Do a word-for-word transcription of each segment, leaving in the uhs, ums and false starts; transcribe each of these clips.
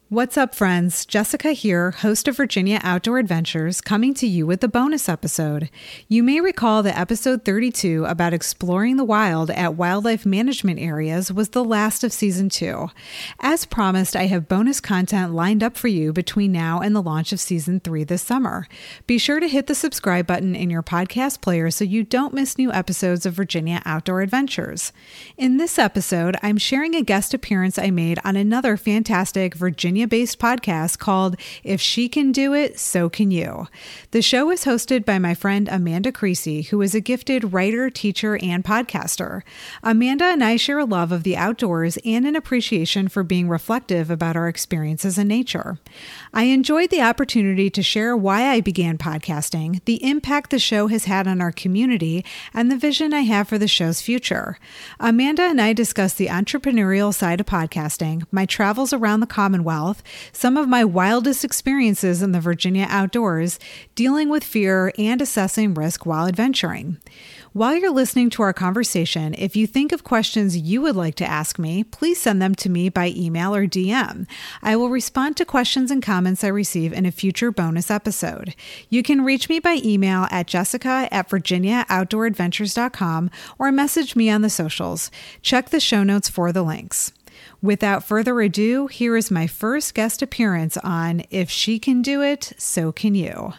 What's up, friends? Jessica here, host of Virginia Outdoor Adventures, coming to you with the bonus episode. You may recall that episode thirty-two about exploring the wild at wildlife management areas was the last of season two. As promised, I have bonus content lined up for you between now and the launch of season three this summer. Be sure to hit the subscribe button in your podcast player so you don't miss new episodes of Virginia Outdoor Adventures. In this episode, I'm sharing a guest appearance I made on another fantastic Virginia based podcast called If She Can Do It, So Can You. The show is hosted by my friend Amanda Creasy, who is a gifted writer, teacher, and podcaster. Amanda and I share a love of the outdoors and an appreciation for being reflective about our experiences in nature. I enjoyed the opportunity to share why I began podcasting, the impact the show has had on our community, and the vision I have for the show's future. Amanda and I discussed the entrepreneurial side of podcasting, my travels around the Commonwealth, some of my wildest experiences in the Virginia outdoors, dealing with fear, and assessing risk while adventuring. While you're listening to our conversation, if you think of questions you would like to ask me, please send them to me by email or D M. I will respond to questions and comments I receive in a future bonus episode. You can reach me by email at jessica at virginia outdoor adventures dot com or message me on the socials. Check the show notes for the links. Without further ado, here is my first guest appearance on If She Can Do It, So Can You.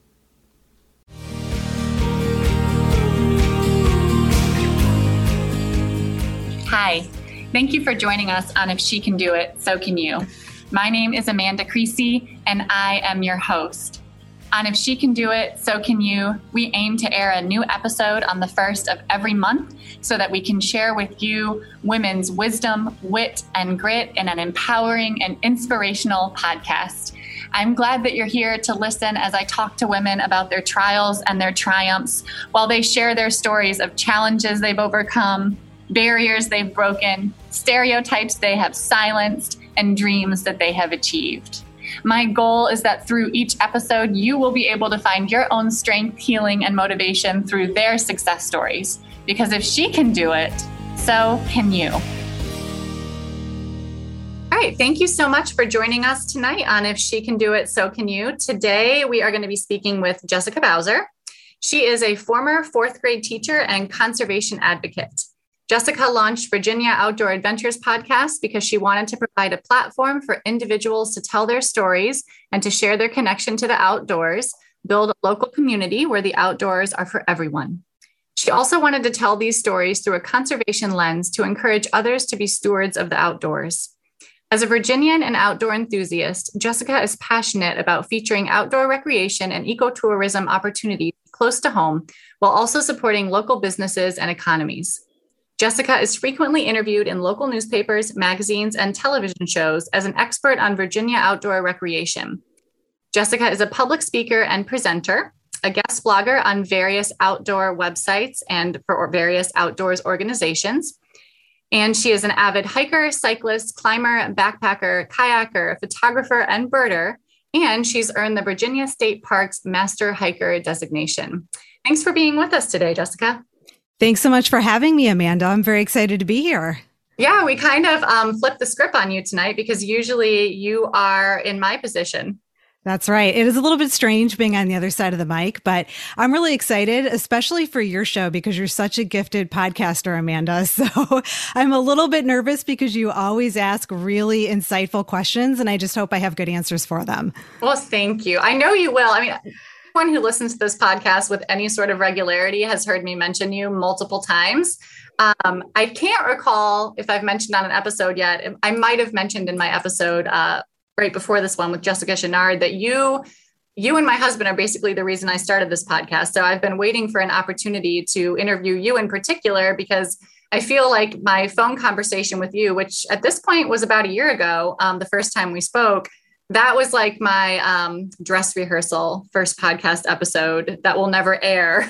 Hi, thank you for joining us on If She Can Do It, So Can You. My name is Amanda Creasy, and I am your host. On If She Can Do It, So Can You, we aim to air a new episode on the first of every month so that we can share with you women's wisdom, wit, and grit in an empowering and inspirational podcast. I'm glad that you're here to listen as I talk to women about their trials and their triumphs while they share their stories of challenges they've overcome, barriers they've broken, stereotypes they have silenced, and dreams that they have achieved. My goal is that through each episode, you will be able to find your own strength, healing, and motivation through their success stories. Because if she can do it, so can you. All right. Thank you so much for joining us tonight on If She Can Do It, So Can You. Today, we are going to be speaking with Jessica Bowser. She is a former fourth grade teacher and conservation advocate. Jessica launched Virginia Outdoor Adventures podcast because she wanted to provide a platform for individuals to tell their stories and to share their connection to the outdoors, build a local community where the outdoors are for everyone. She also wanted to tell these stories through a conservation lens to encourage others to be stewards of the outdoors. As a Virginian and outdoor enthusiast, Jessica is passionate about featuring outdoor recreation and ecotourism opportunities close to home, while also supporting local businesses and economies. Jessica is frequently interviewed in local newspapers, magazines, and television shows as an expert on Virginia outdoor recreation. Jessica is a public speaker and presenter, a guest blogger on various outdoor websites and for various outdoors organizations. And she is an avid hiker, cyclist, climber, backpacker, kayaker, photographer, and birder. And she's earned the Virginia State Parks Master Hiker designation. Thanks for being with us today, Jessica. Thanks so much for having me, Amanda. I'm very excited to be here. Yeah, we kind of um, flipped the script on you tonight because usually you are in my position. That's right. It is a little bit strange being on the other side of the mic, but I'm really excited, especially for your show because you're such a gifted podcaster, Amanda. So I'm a little bit nervous because you always ask really insightful questions, and I just hope I have good answers for them. Well, thank you. I know you will. I mean, anyone who listens to this podcast with any sort of regularity has heard me mention you multiple times. Um, I can't recall if I've mentioned on an episode yet. I might have mentioned in my episode uh, right before this one with Jessica Chenard that you, you and my husband are basically the reason I started this podcast. So I've been waiting for an opportunity to interview you in particular because I feel like my phone conversation with you, which at this point was about a year ago, um, the first time we spoke, that was like my um, dress rehearsal first podcast episode that will never air.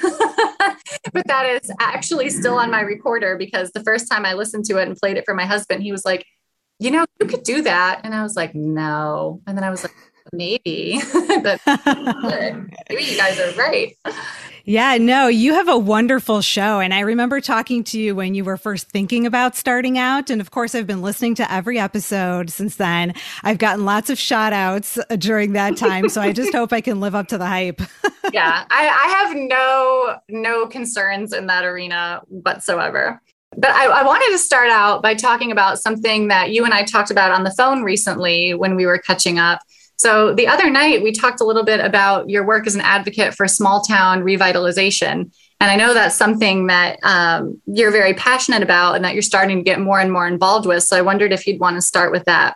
But that is actually still on my recorder because the first time I listened to it and played it for my husband, he was like, you know, you could do that. And I was like, no. And then I was like, maybe. But maybe you guys are right. Yeah, no, you have a wonderful show. And I remember talking to you when you were first thinking about starting out. And of course, I've been listening to every episode since then. I've gotten lots of shout outs during that time. So I just hope I can live up to the hype. Yeah, I, I have no, no concerns in that arena whatsoever. But I, I wanted to start out by talking about something that you and I talked about on the phone recently when we were catching up. So the other night, we talked a little bit about your work as an advocate for small town revitalization. And I know that's something that um, you're very passionate about and that you're starting to get more and more involved with. So I wondered if you'd want to start with that.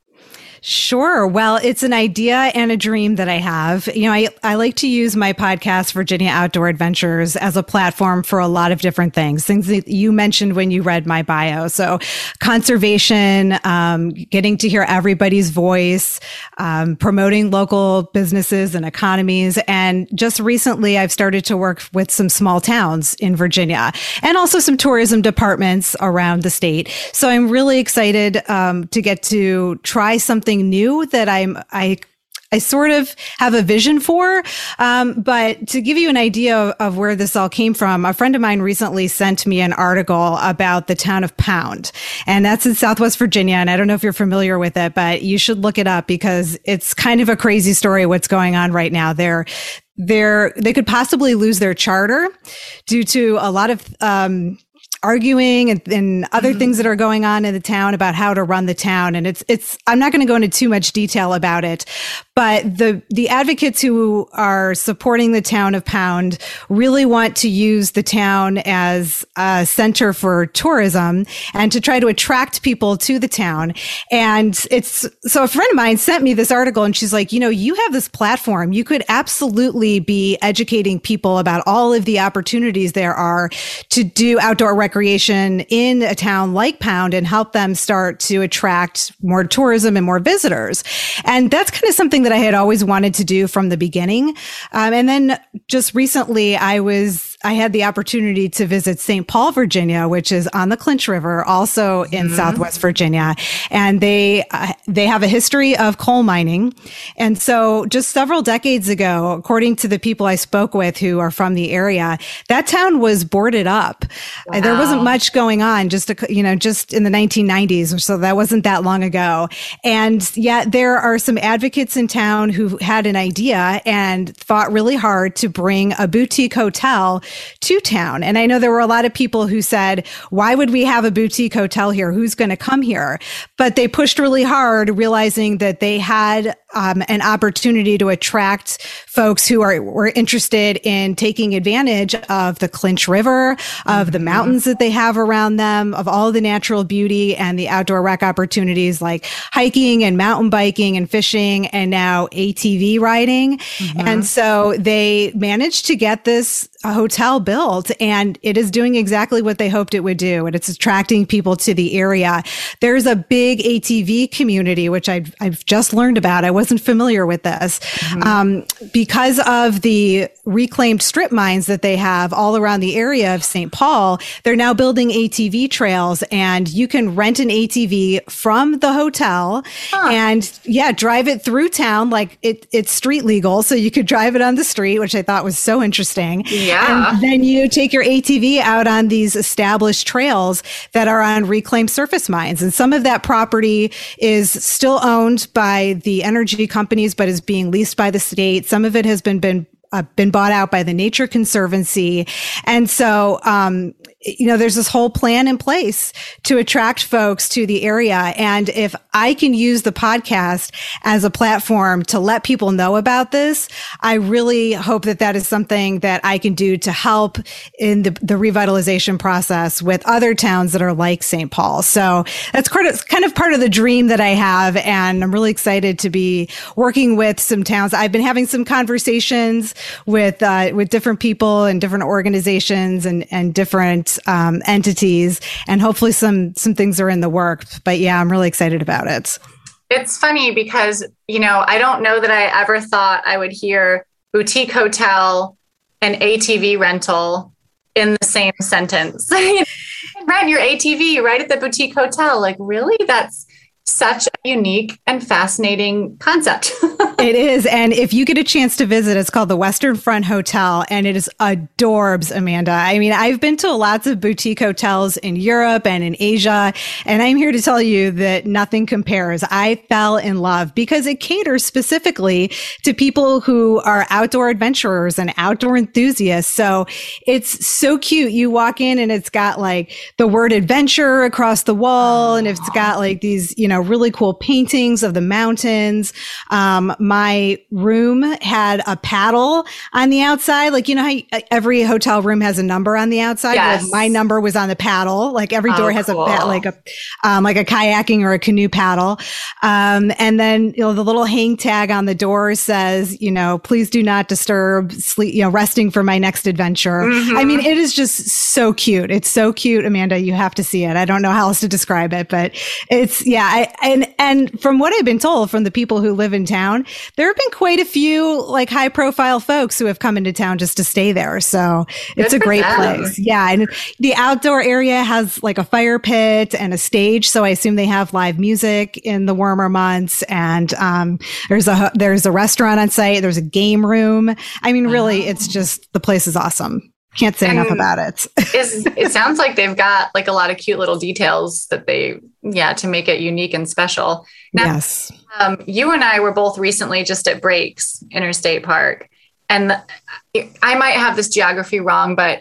Sure. Well, it's an idea and a dream that I have. You know, I, I like to use my podcast, Virginia Outdoor Adventures, as a platform for a lot of different things, things that you mentioned when you read my bio. So conservation, um, getting to hear everybody's voice, um, promoting local businesses and economies. And just recently, I've started to work with some small towns in Virginia and also some tourism departments around the state. So I'm really excited um, to get to try something new that I'm, I, I sort of have a vision for. Um, but to give you an idea of, of where this all came from, a friend of mine recently sent me an article about the town of Pound, and that's in Southwest Virginia. And I don't know if you're familiar with it, but you should look it up because it's kind of a crazy story what's going on right now there. They're, they could possibly lose their charter due to a lot of, um, arguing and, and other mm-hmm. things that are going on in the town about how to run the town. And it's, it's, I'm not going to go into too much detail about it, but the, the advocates who are supporting the town of Pound really want to use the town as a center for tourism and to try to attract people to the town. And it's, so a friend of mine sent me this article and she's like, you know, you have this platform. You could absolutely be educating people about all of the opportunities there are to do outdoor recreation recreation in a town like Pound and help them start to attract more tourism and more visitors. And that's kind of something that I had always wanted to do from the beginning. Um, and then just recently I was I had the opportunity to visit Saint Paul, Virginia, which is on the Clinch River, also in mm-hmm. Southwest Virginia. And they, uh, they have a history of coal mining. And so just several decades ago, according to the people I spoke with who are from the area, that town was boarded up. Wow. There wasn't much going on just, a, you know, just in the nineteen nineties or so. That wasn't that long ago. And yet there are some advocates in town who had an idea and fought really hard to bring a boutique hotel to town. And I know there were a lot of people who said, why would we have a boutique hotel here? Who's going to come here? But they pushed really hard, realizing that they had um, an opportunity to attract folks who are were interested in taking advantage of the Clinch River, of mm-hmm. the mountains that they have around them, of all the natural beauty and the outdoor rec opportunities like hiking and mountain biking and fishing and now A T V riding. Mm-hmm. And so they managed to get this a hotel built and it is doing exactly what they hoped it would do. And it's attracting people to the area. There's a big A T V community, which I've, I've just learned about. I wasn't familiar with this. Mm-hmm. Um, because of the reclaimed strip mines that they have all around the area of Saint Paul, they're now building A T V trails and you can rent an A T V from the hotel huh. and yeah, drive it through town. Like it, it's street legal. So you could drive it on the street, which I thought was so interesting. Yeah. And then you take your A T V out on these established trails that are on reclaimed surface mines. And some of that property is still owned by the energy companies, but is being leased by the state. Some of it has been, been Uh, been bought out by the Nature Conservancy. And so, um, you know, there's this whole plan in place to attract folks to the area. And if I can use the podcast as a platform to let people know about this, I really hope that that is something that I can do to help in the, the revitalization process with other towns that are like Saint Paul. So that's kind of, kind of part of the dream that I have. And I'm really excited to be working with some towns. I've been having some conversations with, uh, with different people and different organizations and, and different, um, entities. And hopefully some, some things are in the works, but yeah, I'm really excited about it. It's funny because, you know, I don't know that I ever thought I would hear boutique hotel and A T V rental in the same sentence. Rent your A T V right at the boutique hotel. Like, really? That's such a unique and fascinating concept. It is. And if you get a chance to visit, it's called the Western Front Hotel, and it is adorbs, Amanda. I mean, I've been to lots of boutique hotels in Europe and in Asia, and I'm here to tell you that nothing compares. I fell in love because it caters specifically to people who are outdoor adventurers and outdoor enthusiasts. So it's so cute. You walk in and it's got like the word adventure across the wall, and it's got like these, you know, really cool paintings of the mountains. Um, my room had a paddle on the outside. Like, you know how every hotel room has a number on the outside? Yes. Well, my number was on the paddle. Like every door oh, has cool. a, like a, um, like a kayaking or a canoe paddle. Um, and then, you know, the little hang tag on the door says, you know, please do not disturb sleep, you know, resting for my next adventure. Mm-hmm. I mean, it is just so cute. It's so cute, Amanda. You have to see it. I don't know how else to describe it, but it's, yeah. I, and, and from what I've been told from the people who live in town, there have been quite a few like high profile folks who have come into town just to stay there. So it's Good a great them. place. Yeah. And the outdoor area has like a fire pit and a stage. So I assume they have live music in the warmer months. And, um, there's a, there's a restaurant on site. There's a game room. I mean, really, wow. It's just, the place is awesome. Can't say and enough about it. is, it sounds like they've got like a lot of cute little details that they, yeah, to make it unique and special. Now, yes. Um, you and I were both recently just at Breaks Interstate Park, and the, I might have this geography wrong, but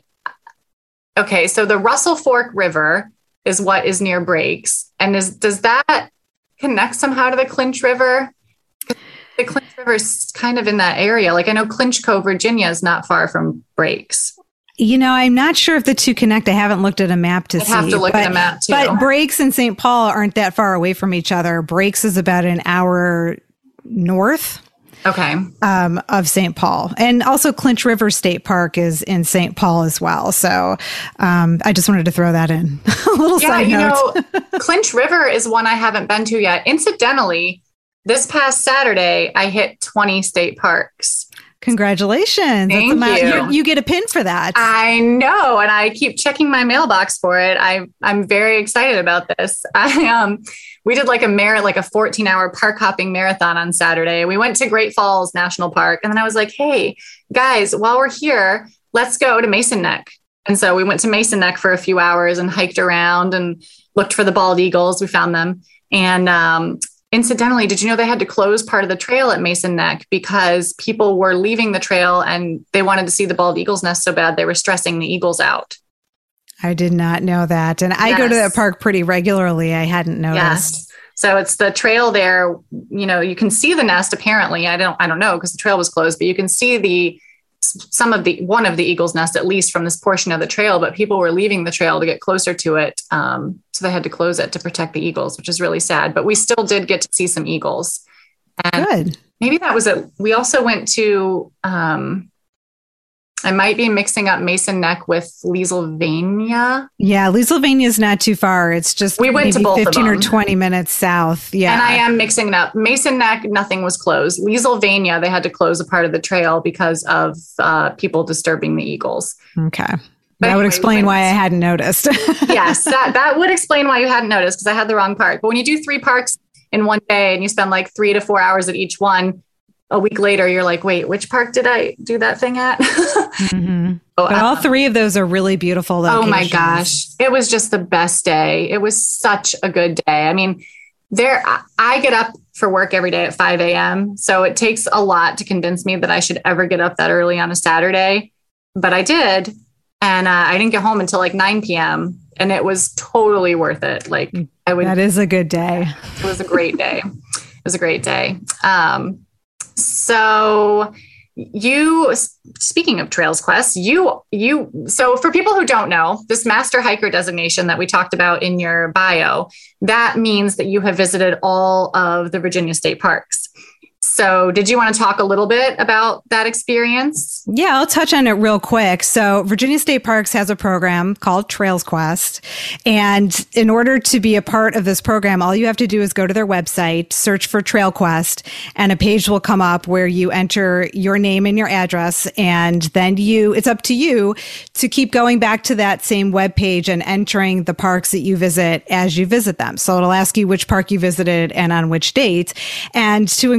okay. So the Russell Fork River is what is near Breaks. And is, does that connect somehow to the Clinch River? The Clinch River is kind of in that area. Like I know Clinch Cove, Virginia is not far from Breaks. You know, I'm not sure if the two connect. I haven't looked at a map to I'd see. have to look but, at a map too. But Breaks and Saint Paul aren't that far away from each other. Breaks is about an hour north. Okay. Um, of Saint Paul. And also Clinch River State Park is in Saint Paul as well. So um, I just wanted to throw that in. A little yeah, side you note. know, Clinch River is one I haven't been to yet. Incidentally, this past Saturday, I hit twenty state parks. Congratulations. Thank That's you. Amount, you get a pin for that. I know. And I keep checking my mailbox for it. I, I'm very excited about this. I, um, we did like a mar- like a fourteen hour park hopping marathon on Saturday. We went to Great Falls National Park. And then I was like, hey, guys, while we're here, let's go to Mason Neck. And so we went to Mason Neck for a few hours and hiked around and looked for the bald eagles. We found them. And, um, incidentally, did you know they had to close part of the trail at Mason Neck because people were leaving the trail and they wanted to see the bald eagle's nest so bad they were stressing the eagles out? I did not know that. And I yes. go to that park pretty regularly. I hadn't noticed. Yes. So it's the trail there. You know, you can see the nest apparently. I don't I don't know because the trail was closed, but you can see the some of the one of the eagle's nest, at least from this portion of the trail, but people were leaving the trail to get closer to it. Um, so they had to close it to protect the eagles, which is really sad, but we still did get to see some eagles. And good. Maybe that was it. We also went to, um, I might be mixing up Mason Neck with Leesylvania. Yeah, Leesylvania is not too far. It's just we went to both fifteen of or twenty minutes south. Yeah. And I am mixing it up. Mason Neck, nothing was closed. Leesylvania, they had to close a part of the trail because of uh, people disturbing the eagles. Okay. But that anyway, would explain why I hadn't noticed. Yes, that, that would explain why you hadn't noticed because I had the wrong park. But when you do three parks in one day and you spend like three to four hours at each one, a week later, you're like, wait, which park did I do that thing at? Mm-hmm. oh, but um, all three of those are really beautiful locations. Oh my gosh. It was just the best day. It was such a good day. I mean, there, I get up for work every day at five a.m. So it takes a lot to convince me that I should ever get up that early on a Saturday, but I did. And uh, I didn't get home until like nine p.m. and it was totally worth it. Like I would, that is a good day. It was a great day. It was a great day. Um, So you, speaking of Trails Quest, you, you, so for people who don't know, this master hiker designation that we talked about in your bio, that means that you have visited all of the Virginia state parks. So did you want to talk a little bit about that experience? Yeah, I'll touch on it real quick. So Virginia State Parks has a program called Trails Quest. And in order to be a part of this program, all you have to do is go to their website, search for Trail Quest, and a page will come up where you enter your name and your address. And then you, it's up to you to keep going back to that same web page and entering the parks that you visit as you visit them. So it'll ask you which park you visited and on which date. And to encourage,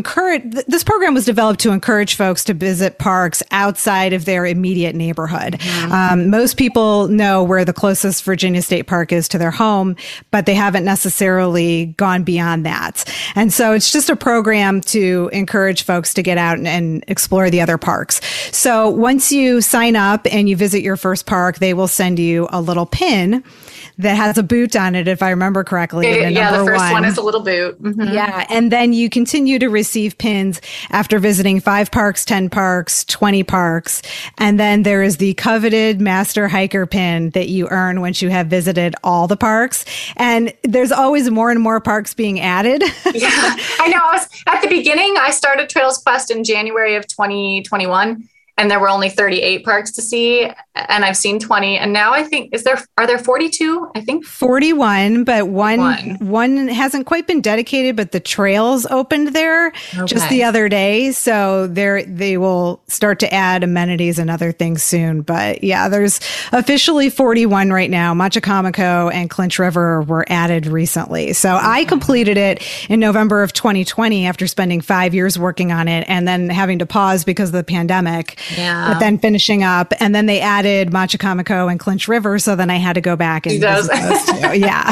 th- this program was developed to encourage folks to visit parks outside of their immediate neighborhood. Mm-hmm. Um, most people know where the closest Virginia State Park is to their home, but they haven't necessarily gone beyond that. And so it's just a program to encourage folks to get out and, and explore the other parks. So once you sign up and you visit your first park, they will send you a little pin that has a boot on it, if I remember correctly. Yeah, yeah the first one. one is a little boot. Mm-hmm. Yeah. And then you continue to receive pins after visiting five parks, ten parks, twenty parks. And then there is the coveted Master Hiker pin that you earn once you have visited all the parks. And there's always more and more parks being added. Yeah, I know. I was, at the beginning, I started Trails Quest in January of twenty twenty-one. And there were only thirty-eight parks to see, and I've seen twenty. And now I think, is there, are there forty-two? I think forty-one, but one, one, one hasn't quite been dedicated, but the trails opened there okay. just the other day. So there, they will start to add amenities and other things soon. But yeah, there's officially forty-one right now. Machicomico and Clinch River were added recently. So mm-hmm. I completed it in November of twenty twenty after spending five years working on it and then having to pause because of the pandemic. Yeah. But then finishing up, and then they added Machicomico and Clinch River, so then I had to go back and visit those two. Yeah,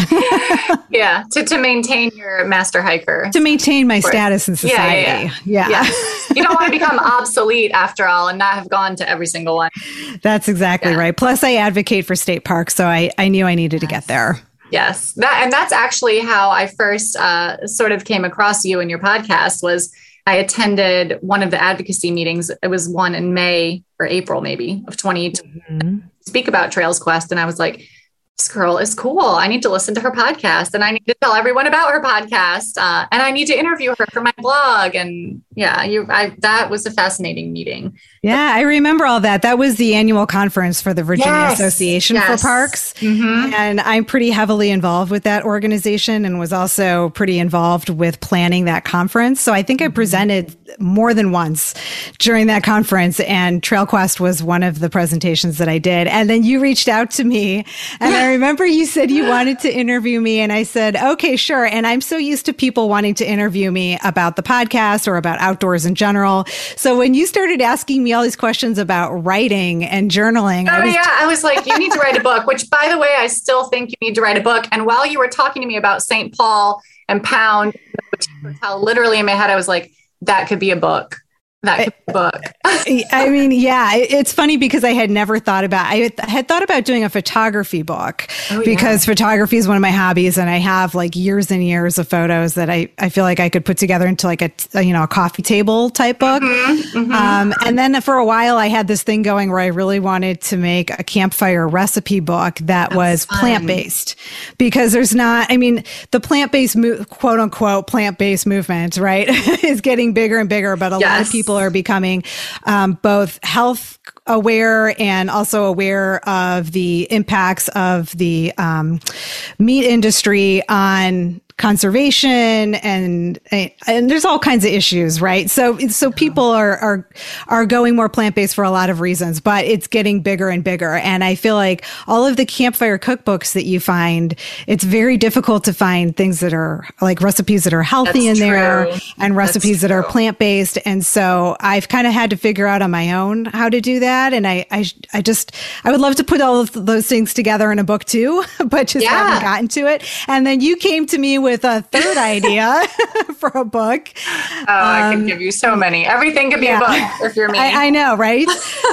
yeah, to to maintain your master hiker, to maintain my status in society. Yeah, yeah, yeah. yeah. yeah. You don't want to become obsolete after all, and not have gone to every single one. That's exactly yeah. right. Plus, I advocate for state parks, so I I knew I needed yes. to get there. Yes, that and that's actually how I first uh, sort of came across you and your podcast was. I attended one of the advocacy meetings. It was one in May or April, maybe of twenty twenty, mm-hmm. speak about Trails Quest. And I was like, this girl is cool. I need to listen to her podcast and I need to tell everyone about her podcast. Uh, and I need to interview her for my blog. And yeah, you, I, that was a fascinating meeting. Yeah, I remember all that. That was the annual conference for the Virginia yes, Association yes. for Parks. Mm-hmm. And I'm pretty heavily involved with that organization and was also pretty involved with planning that conference. So I think I presented more than once during that conference, and Trail Quest was one of the presentations that I did. And then you reached out to me, and I remember you said you wanted to interview me, and I said, okay, sure. And I'm so used to people wanting to interview me about the podcast or about outdoors in general. So when you started asking me all these questions about writing and journaling, oh I was yeah, I was like, you need to write a book, which by the way, I still think you need to write a book. And while you were talking to me about Saint Paul and Pound, literally in my head, I was like, that could be a book. That could be a book. I mean, yeah, it's funny because I had never thought about, I had thought about doing a photography book oh, because yeah. photography is one of my hobbies. And I have like years and years of photos that I, I feel like I could put together into like a, a you know, a coffee table type book. Mm-hmm, mm-hmm. Um, and then for a while I had this thing going where I really wanted to make a campfire recipe book that That's was fun. plant-based, because there's not, I mean, the plant-based mo- quote unquote plant-based movement, right, is getting bigger and bigger, but a yes. lot of people are becoming um, both health aware and also aware of the impacts of the um, meat industry on conservation and and there's all kinds of issues, right? So so people are are are going more plant-based for a lot of reasons, but it's getting bigger and bigger. And I feel like all of the campfire cookbooks that you find, it's very difficult to find things that are like recipes that are healthy That's in true. there and recipes That's that true. are plant-based. And so I've kind of had to figure out on my own how to do that. And I I, I just I would love to put all of those things together in a book too, but just yeah. haven't gotten to it. And then you came to me with a third idea for a book. Oh, um, I could give you so many. Everything could be yeah. a book if you're me. I, I know, right?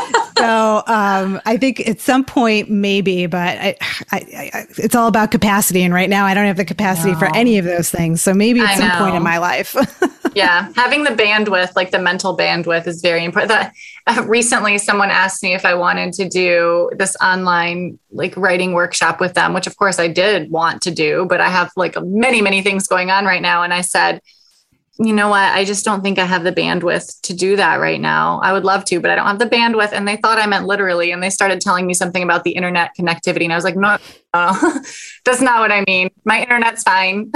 So um, I think at some point maybe, but I, I, I, it's all about capacity. And right now I don't have the capacity for any of those things. So maybe at I some know. point in my life. Yeah. Having the bandwidth, like the mental bandwidth is very important. That, uh, recently someone asked me if I wanted to do this online like writing workshop with them, which of course I did want to do, but I have like many, many things going on right now. And I said, you know what? I just don't think I have the bandwidth to do that right now. I would love to, but I don't have the bandwidth. And they thought I meant literally. And they started telling me something about the internet connectivity. And I was like, no, Oh, that's not what I mean. My internet's fine.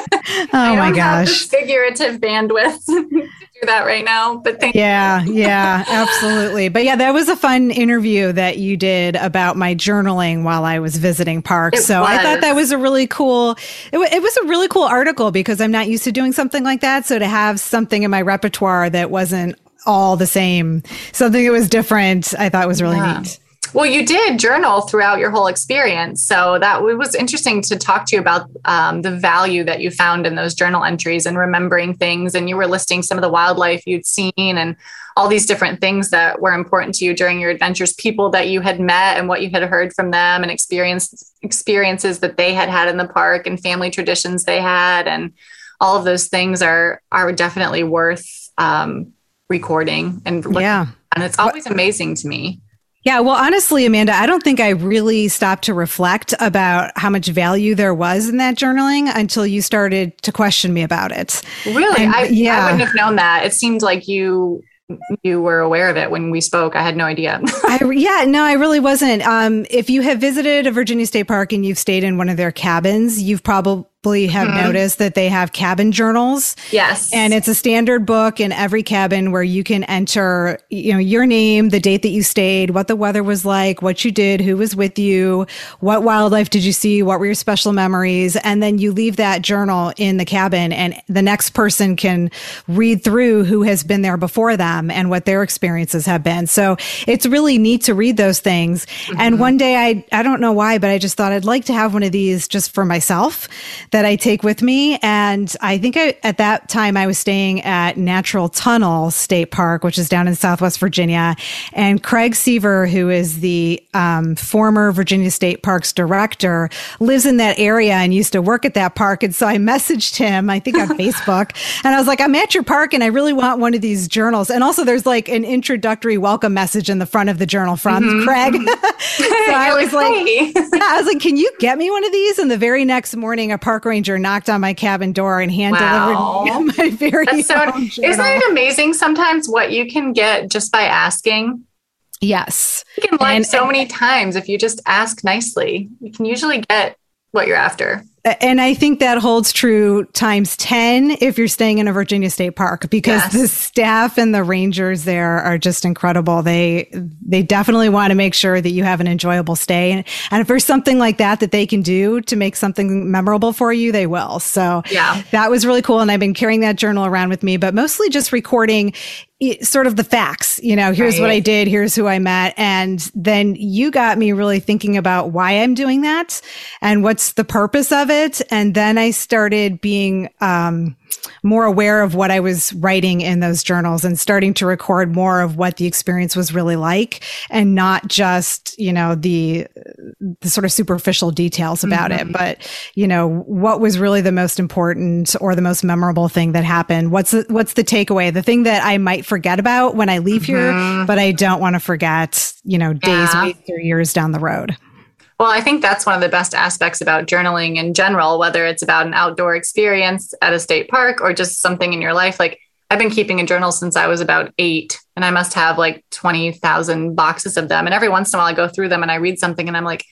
Oh I my don't have gosh. the figurative bandwidth to do that right now, but thank Yeah, yeah, absolutely. But yeah, that was a fun interview that you did about my journaling while I was visiting parks. It So I thought was. that was a really cool, it, wa- it was a really cool article because I'm not used to doing something like that. So to have something in my repertoire that wasn't all the same, something that was different, I thought was really Yeah. neat. Well, you did journal throughout your whole experience. So that it was interesting to talk to you about um, the value that you found in those journal entries and remembering things. And you were listing some of the wildlife you'd seen and all these different things that were important to you during your adventures, people that you had met and what you had heard from them and experience, experiences that they had had in the park and family traditions they had. And all of those things are, are definitely worth um, recording. And looking Yeah. at. And it's always amazing to me. Yeah, well, honestly, Amanda, I don't think I really stopped to reflect about how much value there was in that journaling until you started to question me about it. Really? And, I, yeah. I wouldn't have known that. It seemed like you you were aware of it when we spoke. I had no idea. I, yeah, no, I really wasn't. Um, if you have visited a Virginia State Park and you've stayed in one of their cabins, you've probably have Mhm. noticed that they have cabin journals. Yes. And it's a standard book in every cabin where you can enter, you know, your name, the date that you stayed, what the weather was like, what you did, who was with you, what wildlife did you see, what were your special memories, and then you leave that journal in the cabin, and the next person can read through who has been there before them and what their experiences have been. So it's really neat to read those things. Mm-hmm. And one day, I I don't know why, but I just thought I'd like to have one of these just for myself that I take with me. And I think I, at that time I was staying at Natural Tunnel State Park, which is down in Southwest Virginia. And Craig Seaver, who is the um, former Virginia State Parks director, lives in that area and used to work at that park. And so I messaged him, I think on Facebook, and I was like, I'm at your park and I really want one of these journals. And also there's like an introductory welcome message in the front of the journal from mm-hmm. Craig. So I was like, hey. yeah, I was like, can you get me one of these? And the very next morning, a park ranger knocked on my cabin door and hand wow. delivered my very That's so, own journal. Isn't it amazing sometimes what you can get just by asking? Yes. You can like so many times if you just ask nicely. You can usually get what you're after. And I think that holds true times ten if you're staying in a Virginia State Park, because yes. the staff and the rangers there are just incredible. They they definitely want to make sure that you have an enjoyable stay. And, and if there's something like that that they can do to make something memorable for you, they will. So yeah, that was really cool. And I've been carrying that journal around with me, but mostly just recording sort of the facts, you know, here's right. what I did, here's who I met. And then you got me really thinking about why I'm doing that and what's the purpose of it. And then I started being um, more aware of what I was writing in those journals and starting to record more of what the experience was really like and not just, you know, the, the sort of superficial details about mm-hmm. it, but, you know, what was really the most important or the most memorable thing that happened? What's the, what's the takeaway? The thing that I might forget about when I leave mm-hmm. here, but I don't want to forget, you know, days, yeah. weeks, or years down the road. Well, I think that's one of the best aspects about journaling in general, whether it's about an outdoor experience at a state park or just something in your life. Like I've been keeping a journal since I was about eight, and I must have like twenty thousand boxes of them. And every once in a while I go through them and I read something and I'm like,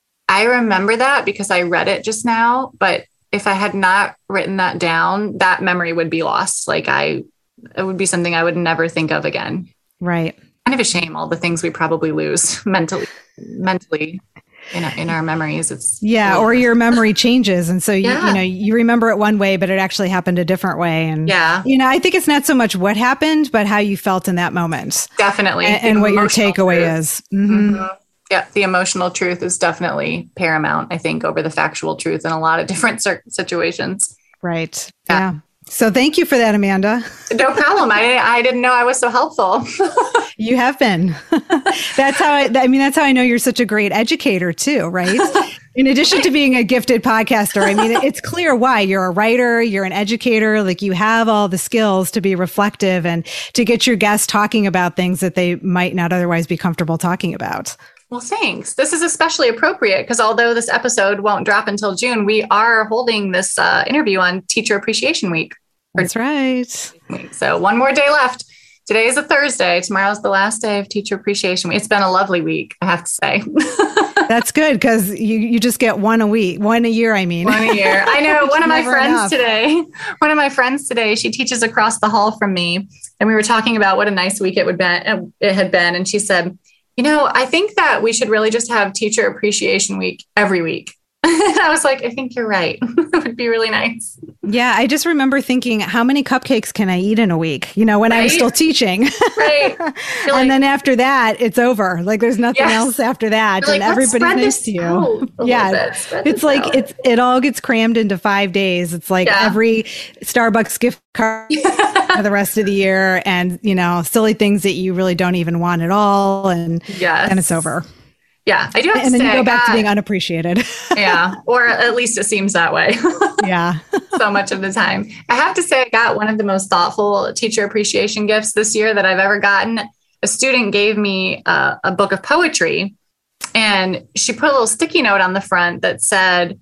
I remember that because I read it just now. But if I had not written that down, that memory would be lost. Like I, it would be something I would never think of again. Right. Kind of a shame, all the things we probably lose mentally, mentally. In our, in our memories, it's yeah, really or your memory changes, and so you, yeah. you know you remember it one way, but it actually happened a different way. And yeah, you know, I think it's not so much what happened, but how you felt in that moment. Definitely, and, and what your takeaway truth. is. Mm-hmm. Mm-hmm. Yeah, the emotional truth is definitely paramount, I think, over the factual truth in a lot of different situations. Right. Yeah. yeah. So thank you for that, Amanda. No problem. I I didn't know I was so helpful. You have been. That's how I, I mean, that's how I know you're such a great educator too, right? In addition to being a gifted podcaster, I mean, it's clear why. You're a writer, you're an educator, like you have all the skills to be reflective and to get your guests talking about things that they might not otherwise be comfortable talking about. Well, thanks. This is especially appropriate because although this episode won't drop until June, we are holding this uh, interview on Teacher Appreciation Week. That's right. So one more day left. Today is a Thursday. Tomorrow's the last day of Teacher Appreciation Week. It's been a lovely week, I have to say. That's good because you, you just get one a week, one a year, I mean. One a year. I know. One of my friends enough. today, one of my friends today, she teaches across the hall from me. And we were talking about what a nice week it would be, it had been. And she said, you know, I think that we should really just have Teacher Appreciation Week every week. And I was like, I think you're right. It would be really nice. Yeah, I just remember thinking, how many cupcakes can I eat in a week? You know, when right? I was still teaching. Right. and like, then after that, it's over. Like there's nothing yes. else after that. You're and like, everybody's nice to you. Yeah. It's like out. it's it all gets crammed into five days. It's like yeah. every Starbucks gift card for the rest of the year and, you know, silly things that you really don't even want at all. And yes. and it's over. Yeah, I do have and to then say, you go back got, to being unappreciated. Yeah, or at least it seems that way. Yeah. So much of the time. I have to say I got one of the most thoughtful teacher appreciation gifts this year that I've ever gotten. A student gave me a, a book of poetry and she put a little sticky note on the front that said,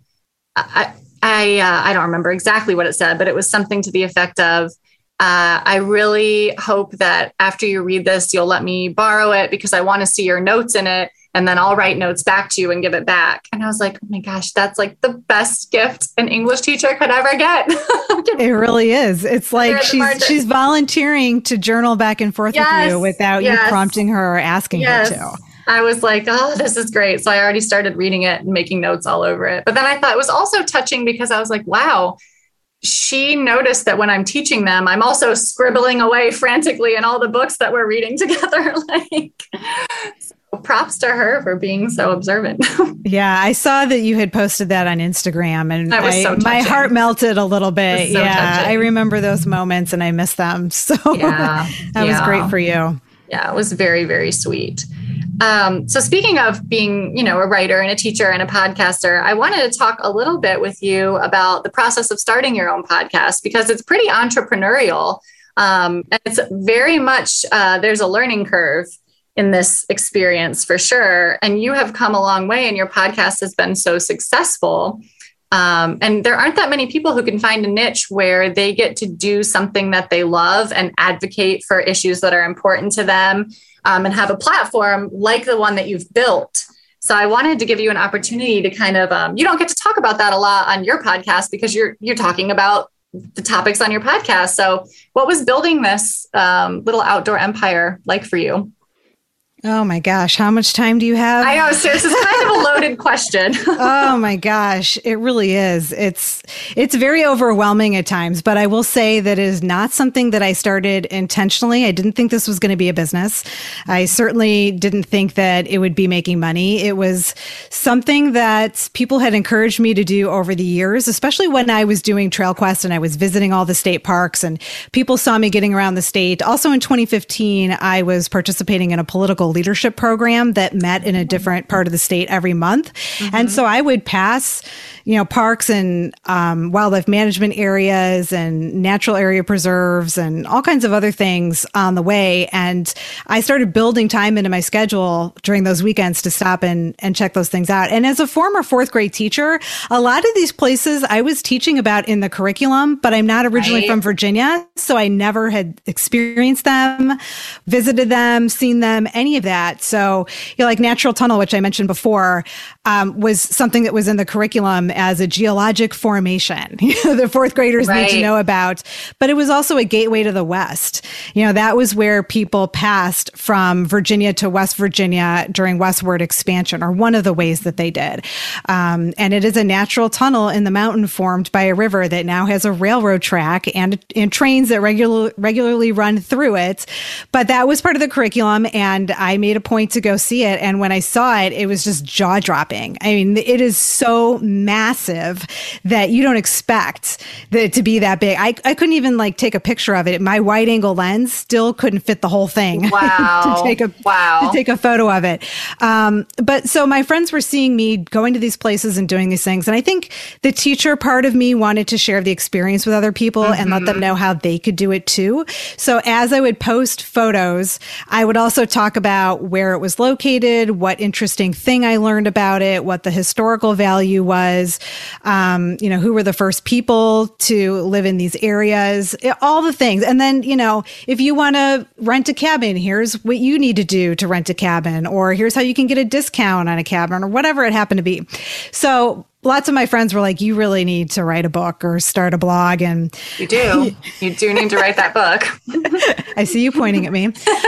I, I, uh, I don't remember exactly what it said, but it was something to the effect of, Uh, I really hope that after you read this, you'll let me borrow it because I want to see your notes in it. And then I'll write notes back to you and give it back. And I was like, oh my gosh, that's like the best gift an English teacher could ever get. It really is. It's like she's she's volunteering to journal back and forth yes, with you without yes. you prompting her or asking yes. her to. I was like, oh, this is great. So I already started reading it and making notes all over it. But then I thought it was also touching because I was like, wow, she noticed that when I'm teaching them, I'm also scribbling away frantically in all the books that we're reading together. Like, so props to her for being so observant. Yeah, I saw that you had posted that on Instagram, and that was I, so my heart melted a little bit. So yeah, touching. I remember those moments, and I miss them. So yeah, that yeah. was great for you. Yeah, it was very, very sweet. Um, so speaking of being, you know, a writer and a teacher and a podcaster, I wanted to talk a little bit with you about the process of starting your own podcast because it's pretty entrepreneurial. Um, and it's very much, uh, there's a learning curve in this experience for sure. And you have come a long way and your podcast has been so successful. Um, and there aren't that many people who can find a niche where they get to do something that they love and advocate for issues that are important to them. Um, and have a platform like the one that you've built. So I wanted to give you an opportunity to kind of, um, you don't get to talk about that a lot on your podcast because you're you're talking about the topics on your podcast. So what was building this um, little outdoor empire like for you? Oh my gosh, how much time do you have? I know, so this is kind of a loaded question. Oh my gosh, it really is. It's it's very overwhelming at times, but I will say that it is not something that I started intentionally. I didn't think this was going to be a business. I certainly didn't think that it would be making money. It was something that people had encouraged me to do over the years, especially when I was doing Trail Quest and I was visiting all the state parks and people saw me getting around the state. Also in twenty fifteen, I was participating in a political leadership program that met in a different part of the state every month. Mm-hmm. And so I would pass, you know, parks and um, wildlife management areas and natural area preserves and all kinds of other things on the way. And I started building time into my schedule during those weekends to stop and, and check those things out. And as a former fourth grade teacher, a lot of these places I was teaching about in the curriculum, but I'm not originally right. from Virginia. So I never had experienced them, visited them, seen them, any of that. So, you know, like Natural Tunnel, which I mentioned before, um, was something that was in the curriculum as a geologic formation. You know, the fourth graders right. need to know about, but it was also a gateway to the West. You know, that was where people passed from Virginia to West Virginia during westward expansion, or one of the ways that they did. Um, and it is a natural tunnel in the mountain formed by a river that now has a railroad track and, and trains that regular, regularly run through it. But that was part of the curriculum, and I made a point to go see it. And when I saw it, it was just jaw dropping. I mean, it is so massive that you don't expect it to be that big. I, I couldn't even like take a picture of it. My wide angle lens still couldn't fit the whole thing. Wow. to take a, wow. to take a photo of it. Um, but so my friends were seeing me going to these places and doing these things. And I think the teacher part of me wanted to share the experience with other people mm-hmm. and let them know how they could do it too. So as I would post photos, I would also talk about about where it was located, what interesting thing I learned about it, what the historical value was, um, you know, who were the first people to live in these areas, all the things. And then, you know, if you want to rent a cabin, here's what you need to do to rent a cabin, or here's how you can get a discount on a cabin, or whatever it happened to be. So lots of my friends were like, you really need to write a book or start a blog. And you do. You do need to write that book. I see you pointing at me.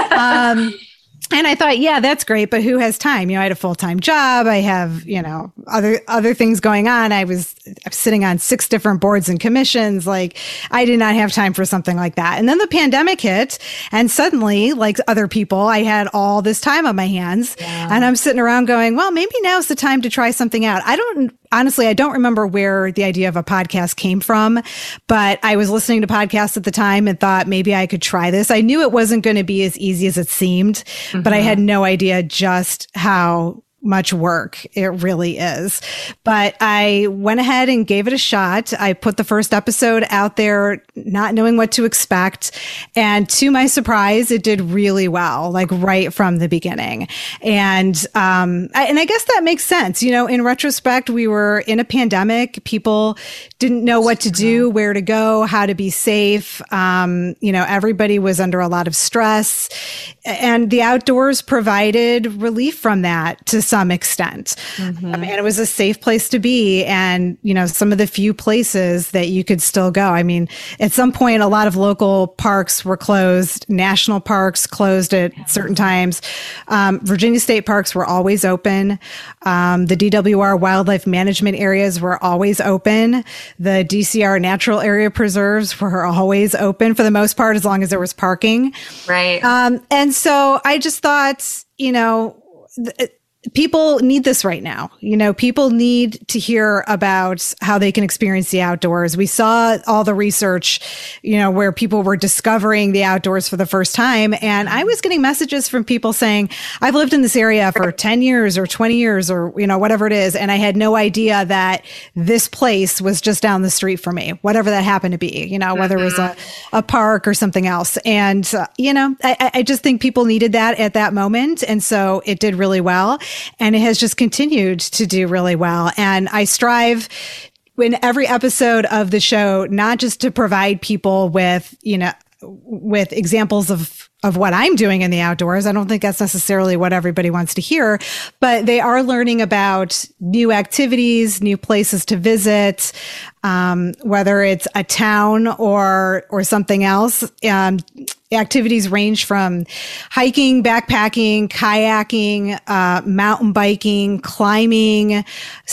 Um, And I thought, yeah, that's great, but who has time? You know, I had a full-time job. I have, you know, other other things going on. I was, I was sitting on six different boards and commissions. Like, I did not have time for something like that. And then the pandemic hit, and suddenly, like other people, I had all this time on my hands. Yeah. And I'm sitting around going, well, maybe now's the time to try something out. I don't Honestly, I don't remember where the idea of a podcast came from, but I was listening to podcasts at the time and thought maybe I could try this. I knew it wasn't going to be as easy as it seemed, mm-hmm. but I had no idea just how much work it really is. But I went ahead and gave it a shot. I put the first episode out there, not knowing what to expect. And to my surprise, it did really well, like right from the beginning. And, um, I, and I guess that makes sense. You know, in retrospect, we were in a pandemic. People didn't know what to do, where to go, how to be safe. Um, you know, everybody was under a lot of stress, and the outdoors provided relief from that to some extent. Mm-hmm. I mean, it was a safe place to be. And, you know, some of the few places that you could still go. I mean, at some point, a lot of local parks were closed. National parks closed at certain times. Um, Virginia state parks were always open. Um, the D W R wildlife management areas were always open. The D C R natural area preserves were always open for the most part, as long as there was parking. Right. Um, and so I just thought, you know, th- people need this right now. You know, people need to hear about how they can experience the outdoors. We saw all the research, you know, where people were discovering the outdoors for the first time. And I was getting messages from people saying, I've lived in this area for ten years or twenty years or, you know, whatever it is. And I had no idea that this place was just down the street for me, whatever that happened to be, you know, whether it was a, a park or something else. And, uh, you know, I, I just think people needed that at that moment. And so it did really well. And it has just continued to do really well. And I strive in every episode of the show, not just to provide people with, you know, with examples of of what I'm doing in the outdoors. I don't think that's necessarily what everybody wants to hear, but they are learning about new activities, new places to visit, um, whether it's a town or or something else. Um, activities range from hiking, backpacking, kayaking, uh, mountain biking, climbing,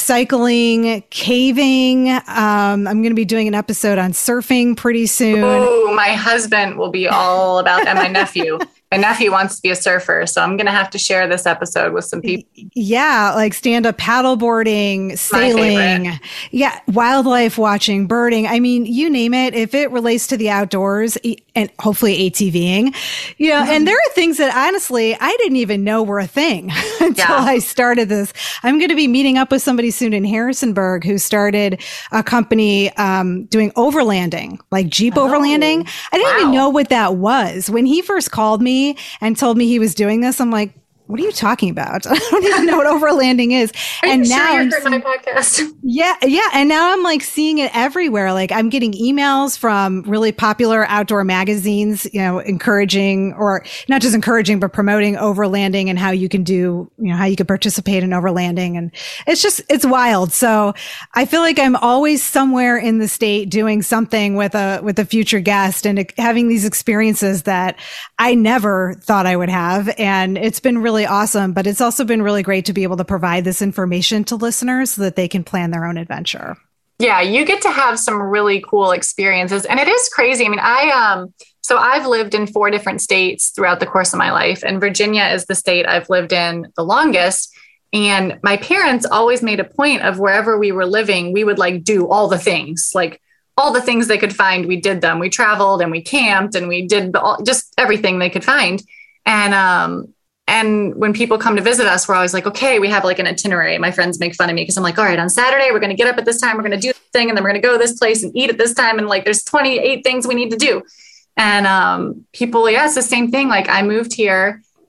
cycling, caving. Um, I'm going to be doing an episode on surfing pretty soon. Oh, my husband will be all about that. My nephew. My nephew wants to be a surfer, so I'm going to have to share this episode with some people. Yeah, like stand-up paddleboarding, sailing, yeah, wildlife watching, birding. I mean, you name it. If it relates to the outdoors and hopefully ATVing, you know, mm-hmm. and there are things that honestly I didn't even know were a thing until yeah. I started this. I'm going to be meeting up with somebody soon in Harrisonburg who started a company um, doing overlanding, like Jeep oh, overlanding. I didn't wow. even know what that was. When he first called me and told me he was doing this, I'm like, what are you talking about? I don't even know what overlanding is. Are and you now sure I'm you heard my podcast? Yeah, yeah. And now I'm like seeing it everywhere. Like I'm getting emails from really popular outdoor magazines, you know, encouraging or not just encouraging, but promoting overlanding and how you can do, you know, how you can participate in overlanding. And it's just, it's wild. So I feel like I'm always somewhere in the state doing something with a, with a future guest and having these experiences that I never thought I would have. And it's been really awesome, but it's also been really great to be able to provide this information to listeners so that they can plan their own adventure. Yeah, you get to have some really cool experiences. And it is crazy. I mean, I, um, so I've lived in four different states throughout the course of my life, and Virginia is the state I've lived in the longest. And my parents always made a point of wherever we were living, we would like do all the things, like all the things they could find. We did them. We traveled and we camped and we did all, just everything they could find. And, um, And when people come to visit us, we're always like, okay, we have like an itinerary. My friends make fun of me because I'm like, all right, on Saturday, we're going to get up at this time. We're going to do this thing. And then we're going to go to this place and eat at this time. And like, there's twenty-eight things we need to do. And um, people, yeah, it's the same thing. Like I moved here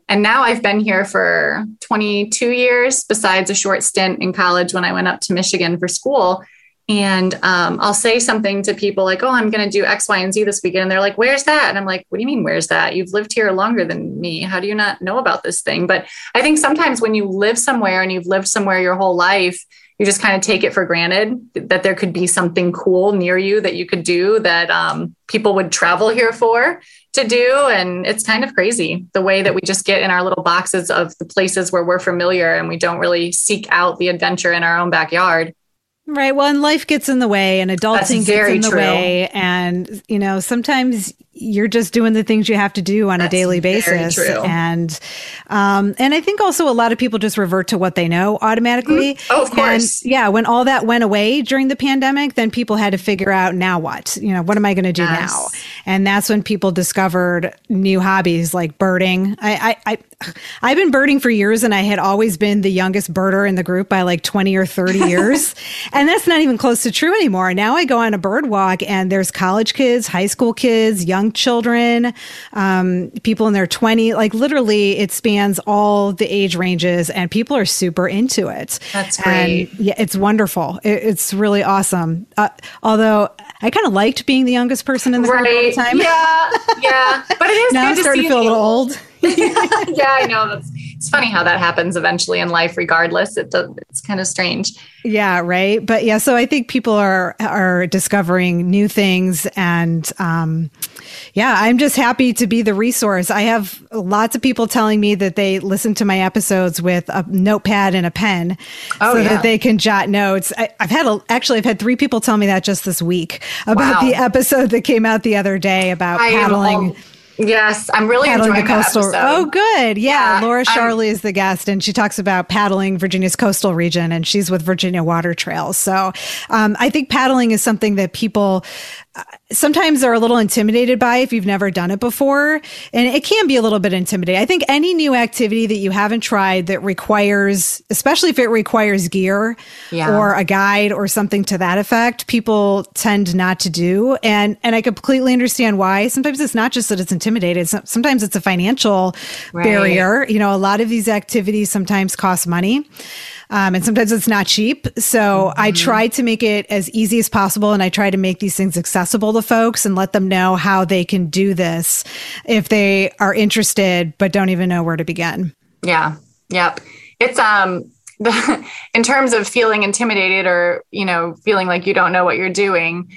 And now I've been here for twenty-two years, besides a short stint in college when I went up to Michigan for school. And um, I'll say something to people like, oh, I'm going to do X, Y, and Z this weekend. And they're like, where's that? And I'm like, what do you mean, where's that? You've lived here longer than me. How do you not know about this thing? But I think sometimes when you live somewhere and you've lived somewhere your whole life, you just kind of take it for granted that there could be something cool near you that you could do that um, people would travel here for to do. And it's kind of crazy the way that we just get in our little boxes of the places where we're familiar and we don't really seek out the adventure in our own backyard. Right. Well, and life gets in the way and adulting gets in the true. way. And, you know, sometimes you're just doing the things you have to do on That's a daily basis. Very true. And, um, and I think also a lot of people just revert to what they know automatically. Mm-hmm. Oh, of course. And yeah. When all that went away during the pandemic, then people had to figure out, now what, you know, what am I going to do yes. now? And that's when people discovered new hobbies like birding. I, I, I I've been birding for years and I had always been the youngest birder in the group by like twenty or thirty years. And that's not even close to true anymore. Now I go on a bird walk and there's college kids, high school kids, young children, um, people in their twenties. Like literally it spans all the age ranges and people are super into it. That's great. And yeah, it's wonderful. It, it's really awesome. Uh, although I kind of liked being the youngest person in the right. group all the time. Yeah, yeah. But it is now good I'm to starting see to feel a little old. yeah, I know. That's, it's funny how that happens eventually in life, regardless. It does, it's kind of strange. Yeah, right. But yeah, so I think people are are discovering new things, and um, yeah, I'm just happy to be the resource. I have lots of people telling me that they listen to my episodes with a notepad and a pen, oh, so yeah. that they can jot notes. I, I've had a, actually I've had three people tell me that just this week about wow. the episode that came out the other day about I paddling. Yes, I'm really paddling enjoying the coastal. that episode. Oh, good. Yeah, Yeah, Laura I'm- Charley is the guest, and she talks about paddling Virginia's coastal region, and she's with Virginia Water Trails. So um, I think paddling is something that people uh, sometimes are a little intimidated by if you've never done it before. And it can be a little bit intimidating. I think any new activity that you haven't tried that requires, especially if it requires gear Yeah. or a guide or something to that effect, people tend not to do. And, and I completely understand why. Sometimes it's not just that it's intimidated. Some- Sometimes it's a financial Right. barrier. You know, a lot of these activities sometimes cost money. Um, and sometimes it's not cheap. So mm-hmm. I try to make it as easy as possible. And I try to make these things accessible to folks and let them know how they can do this if they are interested, but don't even know where to begin. Yeah. Yep. It's, um, the, in terms of feeling intimidated or, you know, feeling like you don't know what you're doing.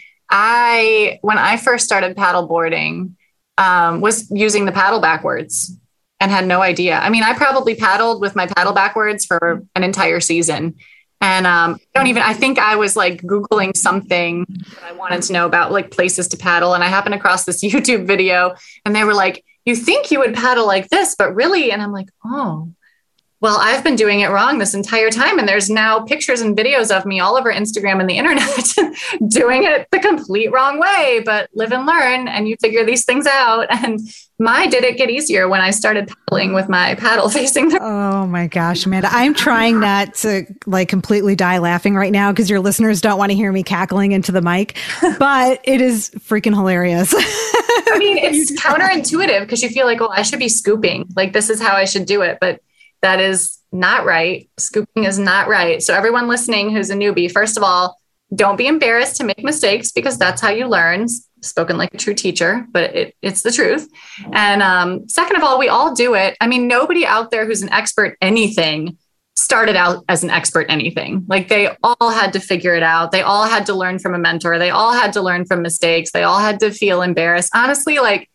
I, when I first started paddle boarding, um, was using the paddle backwards. And had no idea. I mean, I probably paddled with my paddle backwards for an entire season. And um, I don't even, I think I was like Googling something that I wanted to know about, like places to paddle. And I happened across this YouTube video and they were like, you think you would paddle like this, but really? And I'm like, oh, well, I've been doing it wrong this entire time. And there's now pictures and videos of me all over Instagram and the internet doing it the complete wrong way, but live and learn and you figure these things out. And my, did it get easier when I started paddling with my paddle facing the Oh my gosh, Amanda. I'm trying not to like completely die laughing right now because your listeners don't want to hear me cackling into the mic, but it is freaking hilarious. I mean, it's counterintuitive because you feel like, oh, I should be scooping. Like this is how I should do it. But that is not right. Scooping is not right. So everyone listening who's a newbie, first of all, don't be embarrassed to make mistakes because that's how you learn. Spoken like a true teacher, but it, it's the truth. And um, second of all, we all do it. I mean, nobody out there who's an expert anything started out as an expert anything. Like they all had to figure it out. They all had to learn from a mentor. They all had to learn from mistakes. They all had to feel embarrassed. Honestly, like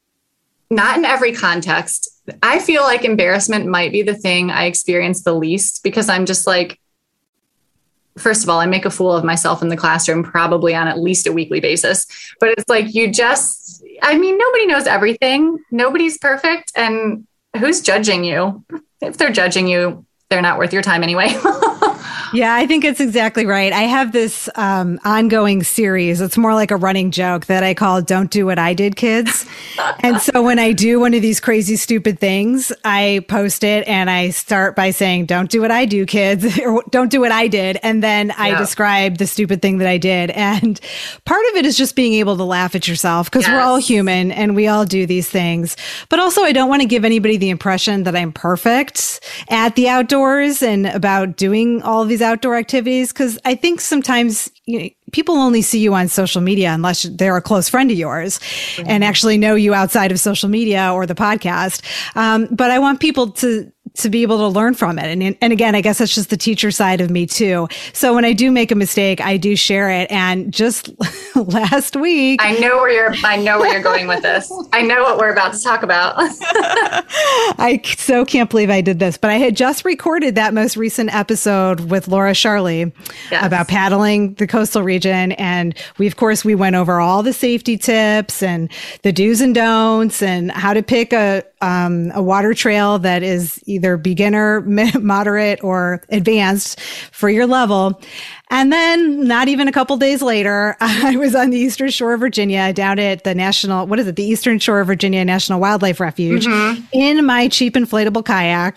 not in every context. I feel like embarrassment might be the thing I experience the least because I'm just like, first of all, I make a fool of myself in the classroom, probably on at least a weekly basis. But it's like, you just, I mean, nobody knows everything. Nobody's perfect. And who's judging you? If they're judging you, they're not worth your time anyway. Yeah, I think it's exactly right. I have this um, ongoing series. It's more like a running joke that I call Don't Do What I Did, Kids. And so when I do one of these crazy, stupid things, I post it and I start by saying, don't do what I do, kids, or don't do what I did. And then I yeah. describe the stupid thing that I did. And part of it is just being able to laugh at yourself because yes. we're all human and we all do these things. But also, I don't want to give anybody the impression that I'm perfect at the outdoors and about doing all of these outdoor activities, because I think sometimes you know, people only see you on social media unless they're a close friend of yours mm-hmm. and actually know you outside of social media or the podcast. Um, but I want people to to be able to learn from it. And, and again, I guess that's just the teacher side of me too. So when I do make a mistake, I do share it. And just last week, I know where you're, I know where you're going with this. I know what we're about to talk about. I so can't believe I did this, but I had just recorded that most recent episode with Laura Charlie yes. about paddling the coastal region. And we, of course, we went over all the safety tips and the do's and don'ts and how to pick a, um, a water trail that is either beginner, moderate, or advanced for your level. And then not even a couple days later, I was on the Eastern Shore of Virginia down at the National, what is it? The Eastern Shore of Virginia National Wildlife Refuge mm-hmm. in my cheap inflatable kayak,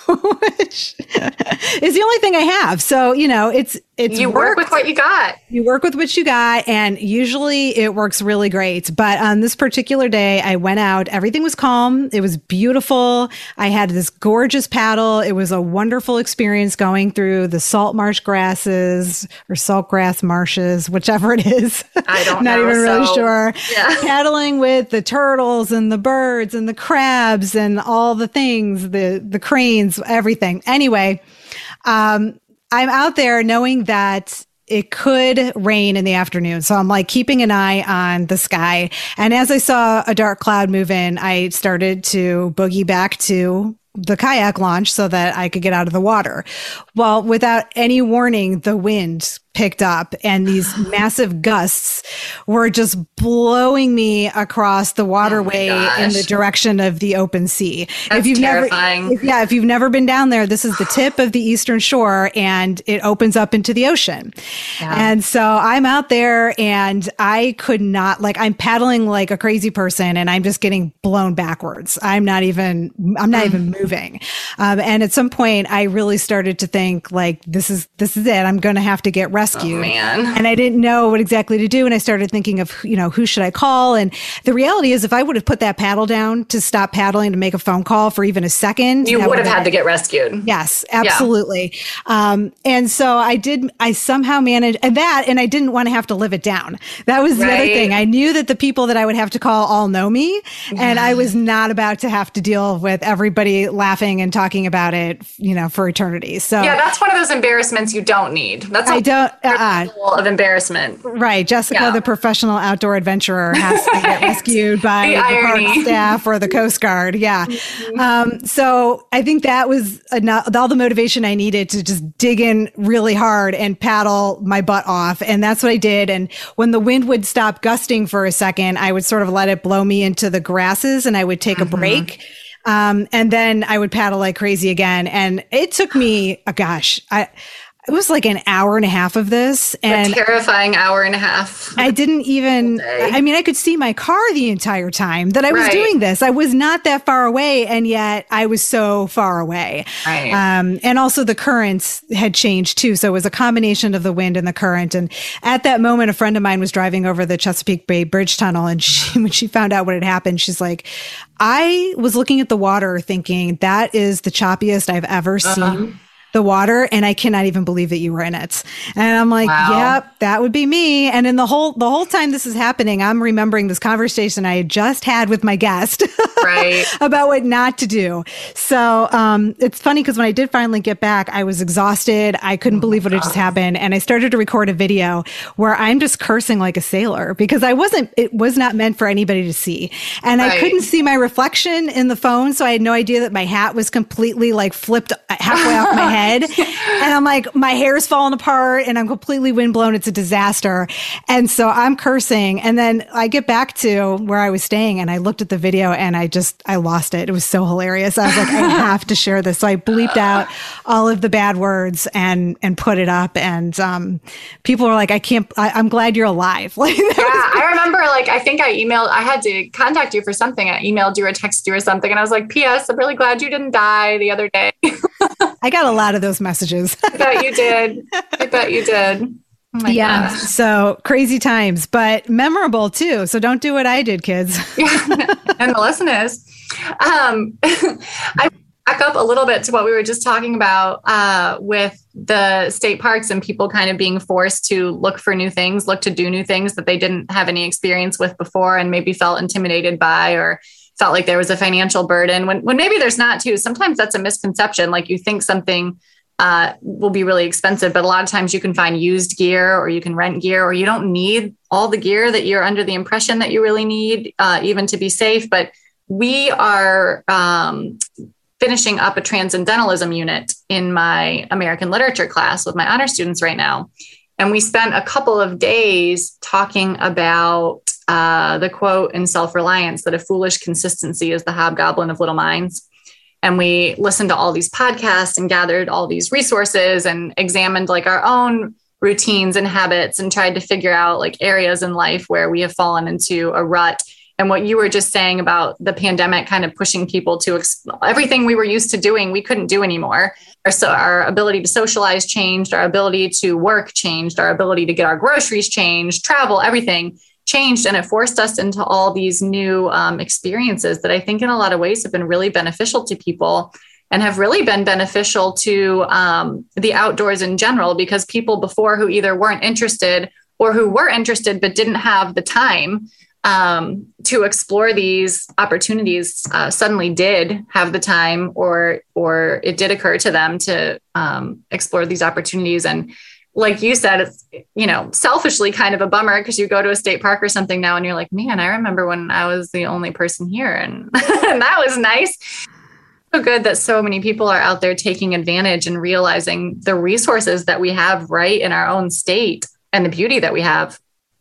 which is the only thing I have. So, you know, it's, it's you work with what you got. You work with what you got. And usually it works really great. But on this particular day, I went out, everything was calm. It was beautiful. I had this gorgeous paddle. It was a wonderful experience going through the salt marsh grasses or saltgrass marshes, whichever it is. I don't Not know. even really so, sure. Yeah. Paddling with the turtles and the birds and the crabs and all the things, the, the cranes, everything. Anyway, um, I'm out there knowing that it could rain in the afternoon. So I'm like keeping an eye on the sky. And as I saw a dark cloud move in, I started to boogie back to the kayak launch so that I could get out of the water. Well, without any warning, the wind picked up and these massive gusts were just blowing me across the waterway oh in the direction of the open sea. That's if you've terrifying. Never, if, yeah, if you've never been down there, this is the tip of the Eastern Shore and it opens up into the ocean. Yeah. And so I'm out there and I could not, like, I'm paddling like a crazy person and I'm just getting blown backwards. I'm not even, I'm not mm. even moving. Um, and at some point I really started to think like, this is, this is it. I'm going to have to get rescued. Rescued. Oh, man. And I didn't know what exactly to do. And I started thinking of, you know, who should I call? And the reality is if I would have put that paddle down to stop paddling to make a phone call for even a second, you would have had to get rescued. Yes, absolutely. Yeah. Um, and so I did, I somehow managed and that, and I didn't want to have to live it down. That was the right. other thing. I knew that the people that I would have to call all know me and I was not about to have to deal with everybody laughing and talking about it, you know, for eternity. So yeah, that's one of those embarrassments you don't need. That's I don't, Uh-uh. of embarrassment. Right. Jessica, yeah. the professional outdoor adventurer, has to get rescued by the, the irony. park staff or the Coast Guard. Yeah. Mm-hmm. Um, so I think that was enough, all the motivation I needed to just dig in really hard and paddle my butt off. And that's what I did. And when the wind would stop gusting for a second, I would sort of let it blow me into the grasses and I would take mm-hmm. a break. Um, and then I would paddle like crazy again. And it took me, oh gosh, I, it was like an hour and a half of this and a terrifying hour and a half. I didn't even, I mean, I could see my car the entire time that I was right. doing this. I was not that far away and yet I was so far away. Right. Um, and also the currents had changed too. So it was a combination of the wind and the current. And at that moment, a friend of mine was driving over the Chesapeake Bay Bridge Tunnel. And she, when she found out what had happened, she's like, I was looking at the water thinking that is the choppiest I've ever uh-huh. seen the water, and I cannot even believe that you were in it. And I'm like, wow. yep, that would be me. And in the whole the whole time this is happening, I'm remembering this conversation I had just had with my guest right. about what not to do. So um, it's funny because when I did finally get back, I was exhausted. I couldn't oh believe what had just happened. And I started to record a video where I'm just cursing like a sailor because I wasn't, it was not meant for anybody to see. And right. I couldn't see my reflection in the phone. So I had no idea that my hat was completely like flipped halfway off my head. And I'm like, my hair's falling apart and I'm completely windblown. It's a disaster. And so I'm cursing. And then I get back to where I was staying and I looked at the video and I, just, I lost it. It was so hilarious. I was like, I have to share this. So I bleeped out all of the bad words and, and put it up. And, um, people were like, I can't, I, I'm glad you're alive. Like, yeah, I remember like, I think I emailed, I had to contact you for something. I emailed you or texted you or something. And I was like, P S I'm really glad you didn't die the other day. I got a lot of those messages. I bet you did. I bet you did. Oh yeah. Gosh. So crazy times, but memorable too. So don't do what I did, kids. Yeah. And the listeners. Um, I back up a little bit to what we were just talking about uh, with the state parks and people kind of being forced to look for new things, look to do new things that they didn't have any experience with before and maybe felt intimidated by or felt like there was a financial burden when, when maybe there's not too. Sometimes that's a misconception. Like you think something uh, will be really expensive, but a lot of times you can find used gear or you can rent gear or you don't need all the gear that you're under the impression that you really need, uh, even to be safe. But we are um, finishing up a transcendentalism unit in my American literature class with my honor students right now. And we spent a couple of days talking about uh, the quote in Self-Reliance that a foolish consistency is the hobgoblin of little minds. And we listened to all these podcasts and gathered all these resources and examined like our own routines and habits and tried to figure out like areas in life where we have fallen into a rut. And what you were just saying about the pandemic kind of pushing people to ex- everything we were used to doing, we couldn't do anymore. Our, so our ability to socialize changed, our ability to work changed, our ability to get our groceries changed, travel, everything changed. And it forced us into all these new um, experiences that I think in a lot of ways have been really beneficial to people and have really been beneficial to um, the outdoors in general, because people before who either weren't interested or who were interested but didn't have the time um, to explore these opportunities uh, suddenly did have the time or or it did occur to them to um, explore these opportunities. And like you said, it's, you know, selfishly kind of a bummer because you go to a state park or something now and you're like, man, I remember when I was the only person here and, and that was nice. So good that so many people are out there taking advantage and realizing the resources that we have right in our own state and the beauty that we have.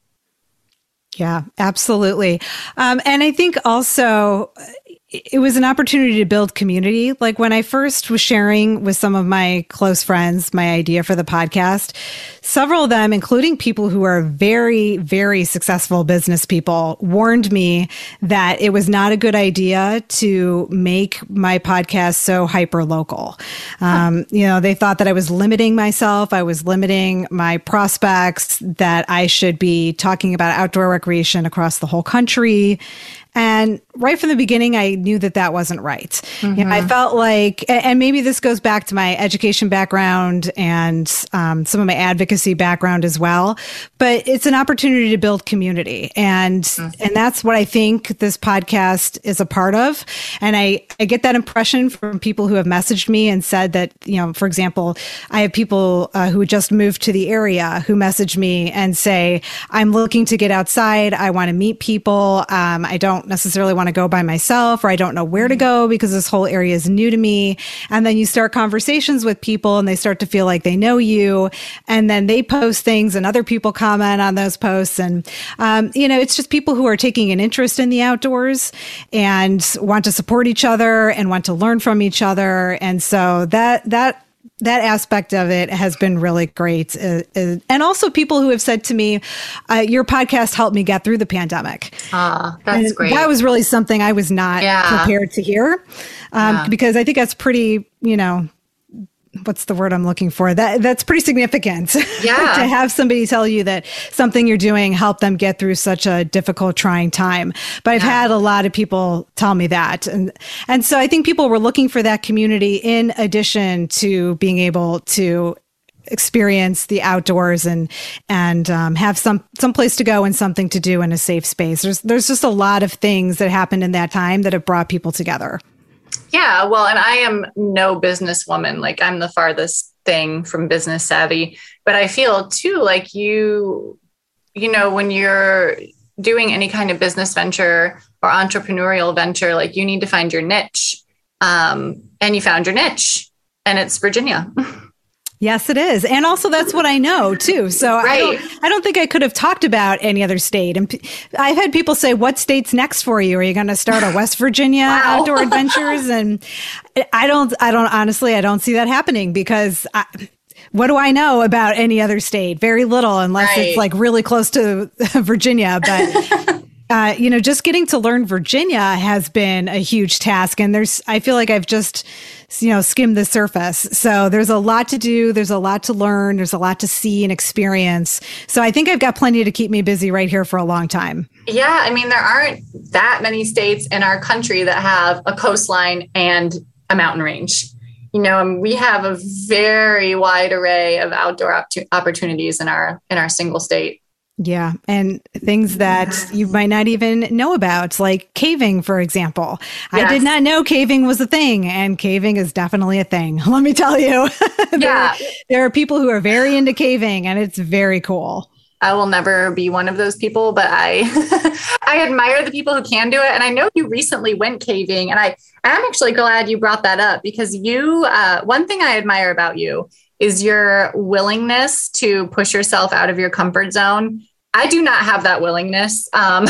Yeah, absolutely. Um, and I think also it was an opportunity to build community. Like when I first was sharing with some of my close friends my idea for the podcast, several of them, including people who are very, very successful business people, warned me that it was not a good idea to make my podcast so hyper local. Um, you know, they thought that I was limiting myself. I was limiting my prospects, that I should be talking about outdoor recreation across the whole country. And right from the beginning, I knew that that wasn't right. Mm-hmm. You know, I felt like, and maybe this goes back to my education background and um, some of my advocacy background as well, but it's an opportunity to build community. And, mm-hmm. and that's what I think this podcast is a part of. And I, I get that impression from people who have messaged me and said that, you know, for example, I have people uh, who just moved to the area who message me and say, I'm looking to get outside. I want to meet people. Um, I don't necessarily want to go by myself, or I don't know where to go because this whole area is new to me. And then you start conversations with people and they start to feel like they know you. And then they post things and other people comment on those posts. And, um, you know, it's just people who are taking an interest in the outdoors and want to support each other and want to learn from each other. And so that, that, That aspect of it has been really great. Uh, uh, and also people who have said to me, uh, your podcast helped me get through the pandemic. Ah, that's and great. That was really something I was not yeah. prepared to hear. Um, yeah. Because I think that's pretty, you know, what's the word I'm looking for? That that's pretty significant. Yeah. To have somebody tell you that something you're doing helped them get through such a difficult, trying time. But I've yeah. had a lot of people tell me that. And and so I think people were looking for that community in addition to being able to experience the outdoors and and um, have some some place to go and something to do in a safe space. There's there's just a lot of things that happened in that time that have brought people together. Yeah, well, and I am no businesswoman. Like I'm the farthest thing from business savvy, but I feel too like you, you know, when you're doing any kind of business venture or entrepreneurial venture, like you need to find your niche. Um, and you found your niche, and it's Virginia. Yes, it is. And also that's what I know too. So right. I, don't, I don't think I could have talked about any other state. And p- I've had people say, what state's next for you? Are you going to start a West Virginia wow. outdoor adventures? And I don't, I don't, honestly, I don't see that happening because I, what do I know about any other state? Very little, unless right. it's like really close to Virginia. But Uh, you know, just getting to learn Virginia has been a huge task. And there's, I feel like I've just, you know, skimmed the surface. So there's a lot to do. There's a lot to learn. There's a lot to see and experience. So I think I've got plenty to keep me busy right here for a long time. Yeah. I mean, there aren't that many states in our country that have a coastline and a mountain range. You know, and we have a very wide array of outdoor op- opportunities in our, in our single state. Yeah. And things that you might not even know about, like caving, for example. Yes. I did not know caving was a thing, and caving is definitely a thing. Let me tell you. there, yeah. there are people who are very into caving, and it's very cool. I will never be one of those people, but I I admire the people who can do it. And I know you recently went caving, and I am actually glad you brought that up because you, uh, one thing I admire about you is your willingness to push yourself out of your comfort zone. I do not have that willingness. Um,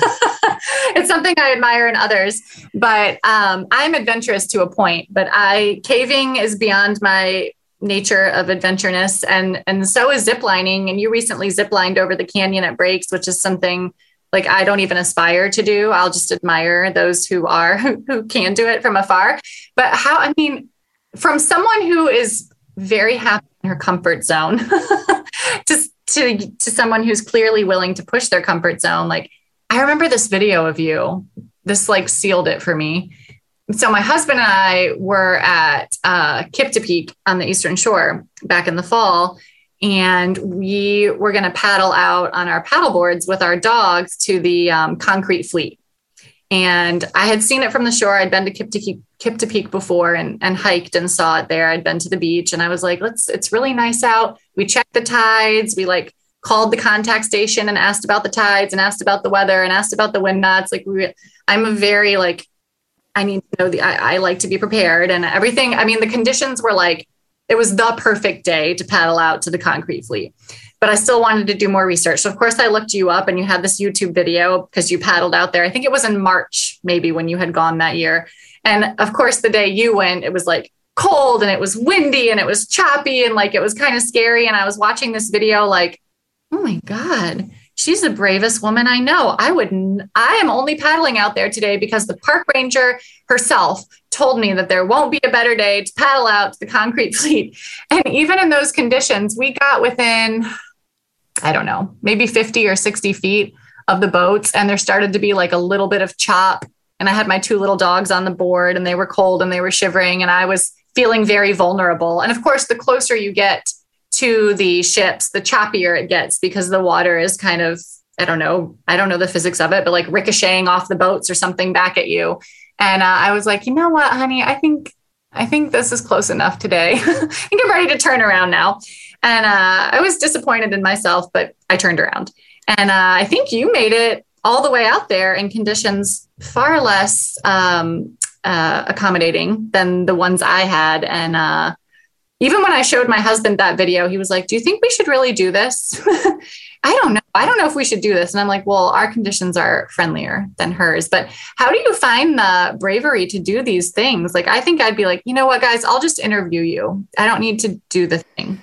it's something I admire in others, but um, I'm adventurous to a point, but I caving is beyond my nature of adventureness. And, and so is ziplining. And you recently ziplined over the canyon at Breaks, which is something like I don't even aspire to do. I'll just admire those who are, who can do it from afar. But how, I mean, from someone who is very happy in her comfort zone to, to, to someone who's clearly willing to push their comfort zone. Like, I remember this video of you, this like sealed it for me. So my husband and I were at uh, Kipta Peak on the Eastern Shore back in the fall, and we were going to paddle out on our paddle boards with our dogs to the um, Concrete Fleet. And I had seen it from the shore. I'd been to Kipta Peak, Kipta Peak before and, and hiked and saw it there. I'd been to the beach, and I was like, let's, it's really nice out. We checked the tides. We like called the contact station and asked about the tides and asked about the weather and asked about the wind knots. Like we, I'm a very like, I need to know the, I, I like to be prepared and everything. I mean, the conditions were like, it was the perfect day to paddle out to the Concrete Fleet, but I still wanted to do more research. So of course I looked you up, and you had this YouTube video because you paddled out there. I think it was in March, maybe, when you had gone that year. And of course, the day you went, it was like cold and it was windy and it was choppy and like, it was kind of scary. And I was watching this video like, oh my God, she's the bravest woman I know. I wouldn't, I am only paddling out there today because the park ranger herself told me that there won't be a better day to paddle out to the Concrete Fleet. And even in those conditions, we got within, I don't know, maybe fifty or sixty feet of the boats. And there started to be like a little bit of chop. And I had my two little dogs on the board, and they were cold and they were shivering, and I was feeling very vulnerable. And of course, the closer you get to the ships, the choppier it gets, because the water is kind of, I don't know, I don't know the physics of it, but like ricocheting off the boats or something back at you. And uh, I was like, you know what, honey, I think, I think this is close enough today. I think I'm ready to turn around now. And uh, I was disappointed in myself, but I turned around. And uh, I think you made it all the way out there in conditions far less um, uh, accommodating than the ones I had. And uh, even when I showed my husband that video, he was like, do you think we should really do this? I don't know. I don't know if we should do this. And I'm like, well, our conditions are friendlier than hers. But how do you find the bravery to do these things? Like, I think I'd be like, you know what, guys, I'll just interview you. I don't need to do the thing.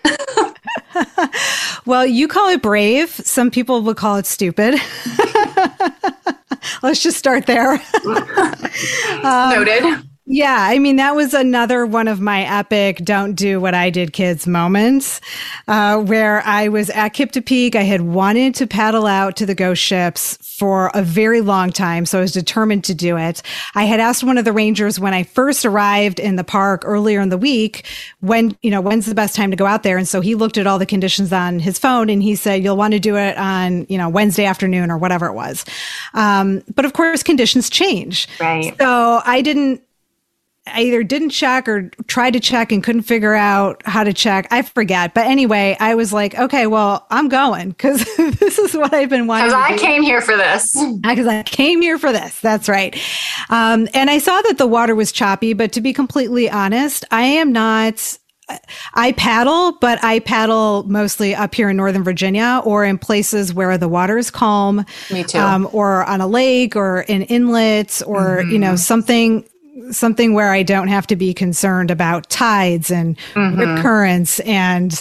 Well, you call it brave. Some people would call it stupid. Let's just start there. um, Noted. Yeah, I mean, that was another one of my epic don't do what I did kids moments, uh, where I was at Kipta Peak. I had wanted to paddle out to the ghost ships for a very long time, so I was determined to do it. I had asked one of the rangers when I first arrived in the park earlier in the week, when, you know, when's the best time to go out there? And so he looked at all the conditions on his phone, and he said, you'll want to do it on, you know, Wednesday afternoon or whatever it was. Um, but of course, conditions change. Right. So I didn't, I either didn't check or tried to check and couldn't figure out how to check. I forget. But anyway, I was like, okay, well, I'm going because this is what I've been wanting to do. Because I came here for this. Because I came here for this. That's right. Um, and I saw that the water was choppy, but to be completely honest, I am not I paddle, but I paddle mostly up here in Northern Virginia or in places where the water is calm. Me too. Um, or on a lake or in inlets or, mm-hmm. you know, something something where I don't have to be concerned about tides and mm-hmm. rip currents and,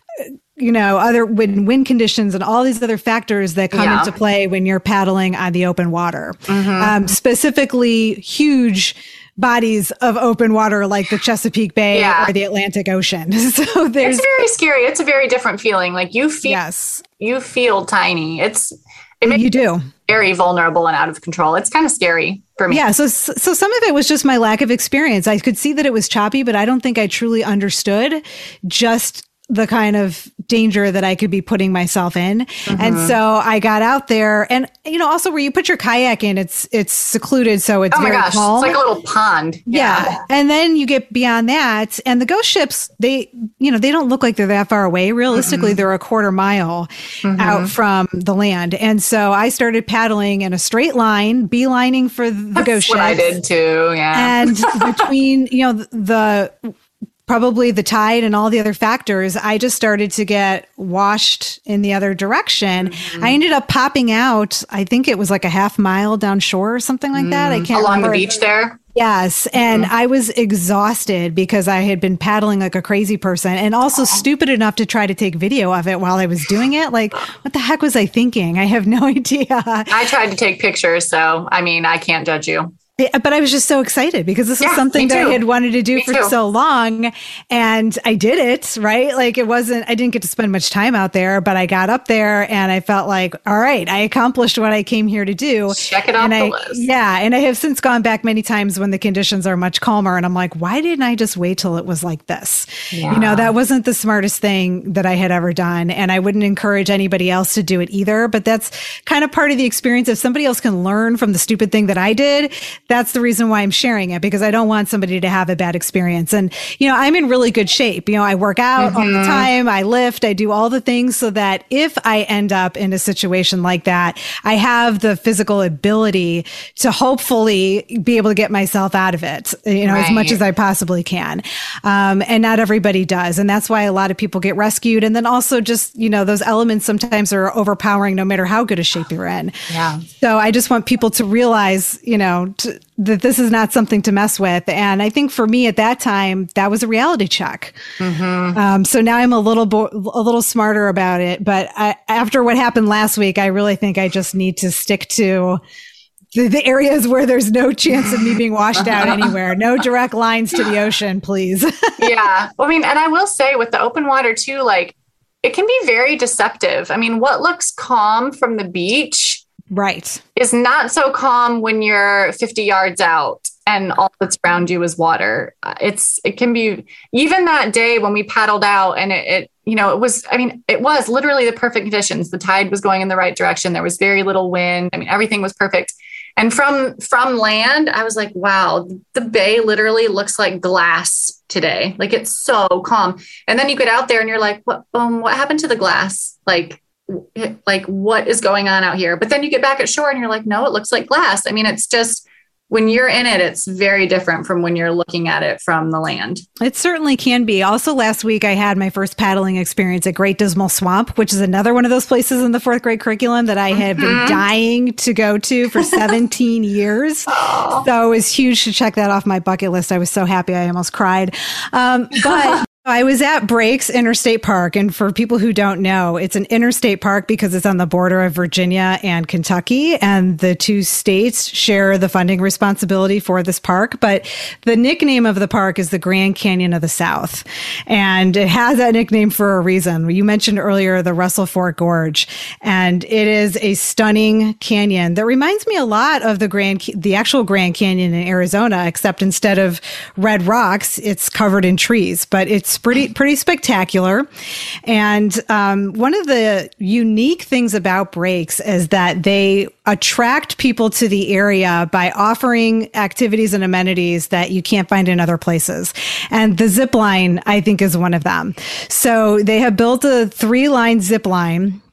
you know, other wind, wind conditions and all these other factors that come yeah. into play when you're paddling on the open water. Mm-hmm. Um, specifically, huge bodies of open water like the Chesapeake Bay yeah. or the Atlantic Ocean. So there's it's very scary. It's a very different feeling. Like you feel, yes. you feel tiny. It's it makes you do very vulnerable and out of control. It's kind of scary for me. Yeah. So so some of it was just my lack of experience. I could see that it was choppy, but I don't think I truly understood just the kind of danger that I could be putting myself in. Mm-hmm. And so I got out there and, you know, also where you put your kayak in, it's, it's secluded. So it's oh my very gosh, calm. It's like a little pond. Yeah. yeah. And then you get beyond that and the ghost ships, they, you know, they don't look like they're that far away. Realistically, mm-hmm. they're a quarter mile mm-hmm. out from the land. And so I started paddling in a straight line, beelining for the That's ghost what ships. I did too. Yeah. And between, you know, the, probably the tide and all the other factors, I just started to get washed in the other direction. Mm-hmm. I ended up popping out, I think it was like a half mile down shore or something like that. I can't Along remember. the beach there? Yes. And Mm-hmm. I was exhausted because I had been paddling like a crazy person and also Aww. stupid enough to try to take video of it while I was doing it. Like, what the heck was I thinking? I have no idea. I tried to take pictures. So, I mean, I can't judge you. But I was just so excited because this yeah, is something that I had wanted to do me for too. so long. And I did it, right? Like it wasn't, I didn't get to spend much time out there, but I got up there and I felt like, all right, I accomplished what I came here to do. Check it off and the I, list. Yeah. And I have since gone back many times when the conditions are much calmer. And I'm like, why didn't I just wait till it was like this? Yeah. You know, that wasn't the smartest thing that I had ever done. And I wouldn't encourage anybody else to do it either. But that's kind of part of the experience. If somebody else can learn from the stupid thing that I did, that's the reason why I'm sharing it, because I don't want somebody to have a bad experience. And, you know, I'm in really good shape. You know, I work out mm-hmm. all the time. I lift, I do all the things so that if I end up in a situation like that, I have the physical ability to hopefully be able to get myself out of it, you know, right. as much as I possibly can. Um, and not everybody does. And that's why a lot of people get rescued. And then also just, you know, those elements sometimes are overpowering no matter how good a shape you're in. Yeah. So I just want people to realize, you know, to, that this is not something to mess with. And I think for me at that time, that was a reality check. Mm-hmm. Um, so now I'm a little, bo- a little smarter about it. But I, after what happened last week, I really think I just need to stick to the, the areas where there's no chance of me being washed out anywhere. No direct lines to the ocean, please. Yeah. I mean, and I will say with the open water too, like it can be very deceptive. I mean, what looks calm from the beach right. is not so calm when you're fifty yards out and all that's around you is water. It's, it can be, even that day when we paddled out and it, it, you know, it was, I mean, it was literally the perfect conditions. The tide was going in the right direction. There was very little wind. I mean, everything was perfect. And from, from land, I was like, wow, the bay literally looks like glass today. Like it's so calm. And then you get out there and you're like, what, um, what happened to the glass? Like, like what is going on out here? But then you get back at shore and you're like, no, it looks like glass. I mean, it's just, when you're in it, it's very different from when you're looking at it from the land. It certainly can be. Also, last week, I had my first paddling experience at Great Dismal Swamp, which is another one of those places in the fourth grade curriculum that I had mm-hmm. been dying to go to for seventeen years. Oh. So it was huge to check that off my bucket list. I was so happy. I almost cried. Um, but I was at Breaks Interstate Park. And for people who don't know, it's an interstate park because it's on the border of Virginia and Kentucky. And the two states share the funding responsibility for this park. But the nickname of the park is the Grand Canyon of the South. And it has that nickname for a reason. You mentioned earlier the Russell Fork Gorge. And it is a stunning canyon that reminds me a lot of the Grand, the actual Grand Canyon in Arizona, except instead of red rocks, it's covered in trees. But it's pretty pretty spectacular. And um, one of the unique things about Breaks is that they attract people to the area by offering activities and amenities that you can't find in other places. And the zip line, I think, is one of them. So they have built a three-line zip line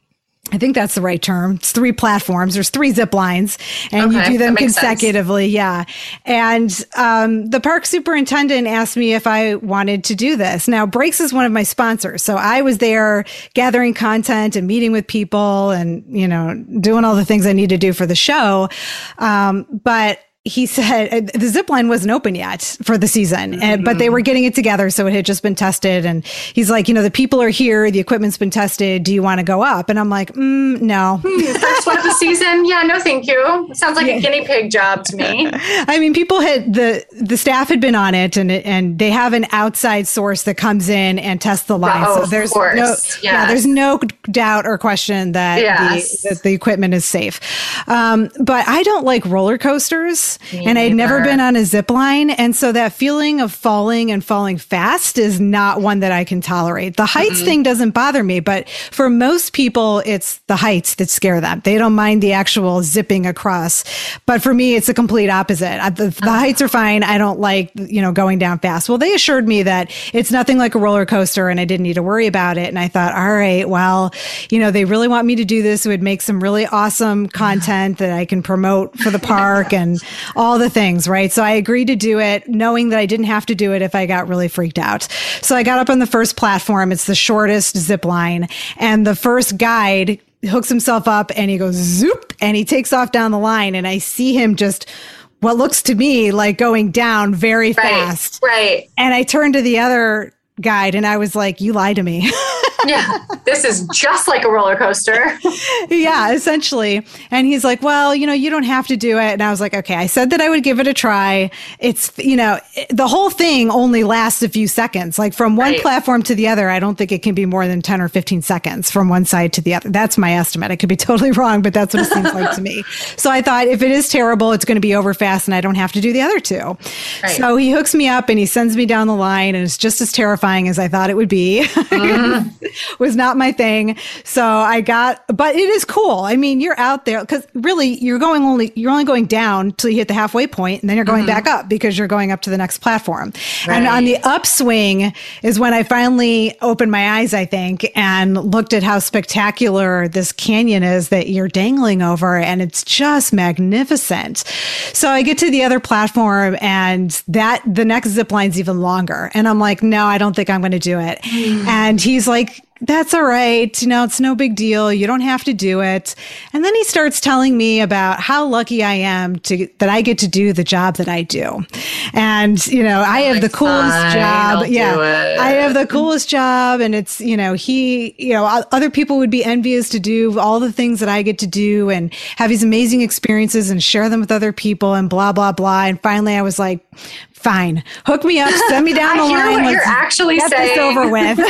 I think that's the right term. It's three platforms. There's three zip lines and okay, you do them sense. consecutively. Yeah. And um, the park superintendent asked me if I wanted to do this. Now, Breaks is one of my sponsors. So I was there gathering content and meeting with people and, you know, doing all the things I need to do for the show. Um, but he said the zip line wasn't open yet for the season, mm-hmm. and, but they were getting it together. So it had just been tested. And he's like, you know, the people are here. The equipment's been tested. Do you want to go up? And I'm like, mm, no. First one of the season. Yeah, no, thank you. Sounds like yeah. a guinea pig job to me. I mean, people had the, the staff had been on it and, and they have an outside source that comes in and tests the line. Oh, so there's of course. no, yes. yeah, there's no doubt or question that, yes. the, that the equipment is safe. Um, but I don't like roller coasters. Me and I'd neither. never been on a zip line. And so that feeling of falling and falling fast is not one that I can tolerate. The heights mm-hmm. thing doesn't bother me, but for most people, it's the heights that scare them. They don't mind the actual zipping across. But for me, it's the complete opposite. The, the uh-huh. heights are fine. I don't like, you know, going down fast. Well, they assured me that it's nothing like a roller coaster and I didn't need to worry about it. And I thought, all right, well, you know, they really want me to do this. It would make some really awesome content that I can promote for the park and all the things, right? So I agreed to do it, knowing that I didn't have to do it if I got really freaked out. So I got up on the first platform. It's the shortest zip line. And the first guide hooks himself up and he goes zoop and he takes off down the line. And I see him just what looks to me like going down very right, fast. Right. And I turned to the other guide and I was like, you lied to me. Yeah, this is just like a roller coaster. Yeah, essentially. And he's like, well, you know, you don't have to do it. And I was like, okay, I said that I would give it a try. It's, you know, the whole thing only lasts a few seconds. Like from one right. platform to the other, I don't think it can be more than ten or fifteen seconds from one side to the other. That's my estimate. I could be totally wrong, but that's what it seems like to me. So I thought if it is terrible, it's going to be over fast and I don't have to do the other two. Right. So he hooks me up and he sends me down the line and it's just as terrifying as I thought it would be. Mm. Was not my thing. So I got, but it is cool. I mean, you're out there because really you're going only, you're only going down till you hit the halfway point and then you're going mm-hmm. back up because you're going up to the next platform. Right. And on the upswing is when I finally opened my eyes, I think, and looked at how spectacular this canyon is that you're dangling over. And it's just magnificent. So I get to the other platform and that the next zip line's even longer. And I'm like, no, I don't think I'm going to do it. Mm. And he's like, that's all right. You know, it's no big deal. You don't have to do it. And then he starts telling me about how lucky I am to that I get to do the job that I do. And, you know, I have like, the coolest fine, job. I'll yeah. I have the coolest job. And it's, you know, he, you know, other people would be envious to do all the things that I get to do and have these amazing experiences and share them with other people and blah, blah, blah. And finally I was like, fine, hook me up, send me down the I hear line. What you're actually get saying. This over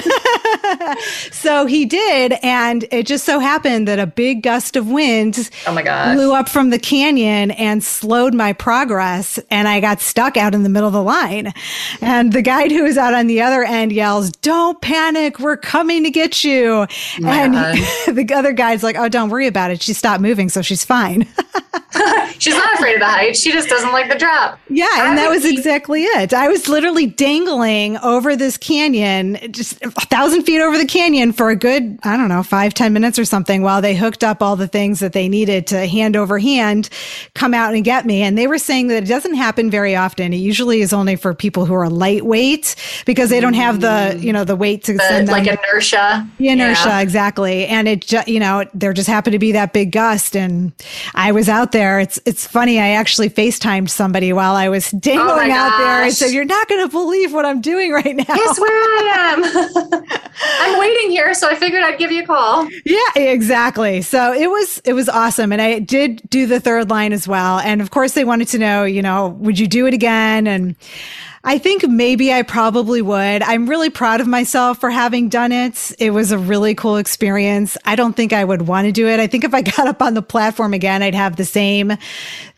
with. So he did, and it just so happened that a big gust of wind oh my gosh. blew up from the canyon and slowed my progress, and I got stuck out in the middle of the line. And the guide who was out on the other end yells, "Don't panic, we're coming to get you." Oh and the other guide's like, "Oh, don't worry about it. She stopped moving, so she's fine." She's not afraid of the height. She just doesn't like the drop. Yeah, and I that was exactly it. I was literally dangling over this canyon, just a thousand feet over the canyon for a good, I don't know, five, ten minutes or something while they hooked up all the things that they needed to hand over hand come out and get me. And they were saying that it doesn't happen very often. It usually is only for people who are lightweight because they don't have the, you know, the weight to the, send them. Like inertia. The inertia, yeah. exactly. And it, ju- you know, there just happened to be that big gust and I was out there. It's it's funny. I actually FaceTimed somebody while I was dangling oh out there. I said, "You're not going to believe what I'm doing right now." Guess where I am. I'm waiting here, so I figured I'd give you a call. Yeah, exactly. So it was it was awesome, and I did do the third line as well. And of course, they wanted to know, you know, would you do it again? And I think maybe I probably would. I'm really proud of myself for having done it. It was a really cool experience. I don't think I would want to do it. I think if I got up on the platform again, I'd have the same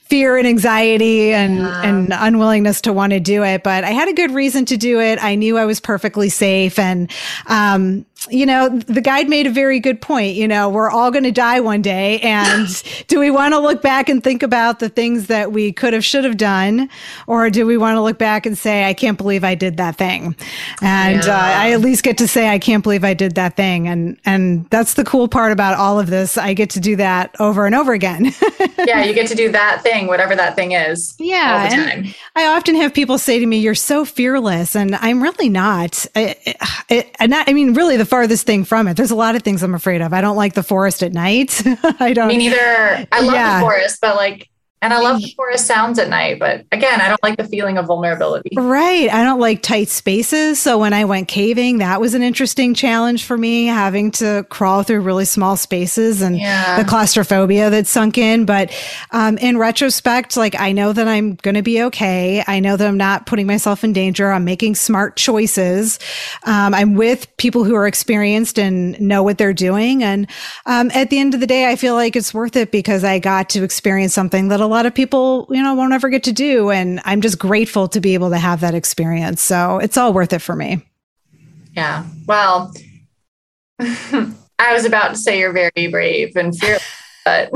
fear and anxiety and, Yeah. and unwillingness to want to do it. But I had a good reason to do it. I knew I was perfectly safe. And, um, you know, the guide made a very good point. You know, we're all going to die one day. And do we want to look back and think about the things that we could have, should have done? Or do we want to look back and say, I can't believe I did that thing? And Yeah. uh, I at least get to say, I can't believe I did that thing. And, and that's the cool part about all of this. I get to do that over and over again. Yeah, you get to do that thing, whatever that thing is. Yeah. All the and time. I often have people say to me, you're so fearless. And I'm really not. I, I, I, not, I mean, really the farthest thing from it. There's a lot of things I'm afraid of. I don't like the forest at night. I don't. Me neither. I love Yeah. the forest, but like, and I love the forest sounds at night, but again, I don't like the feeling of vulnerability. Right. I don't like tight spaces. So when I went caving, that was an interesting challenge for me, having to crawl through really small spaces and Yeah. the claustrophobia that sunk in. But um, in retrospect, like I know that I'm going to be okay. I know that I'm not putting myself in danger. I'm making smart choices. Um, I'm with people who are experienced and know what they're doing. And um, at the end of the day, I feel like it's worth it because I got to experience something that a lot of people, you know, won't ever get to do. And I'm just grateful to be able to have that experience. So it's all worth it for me. Yeah. Well, I was about to say you're very brave and fearless, but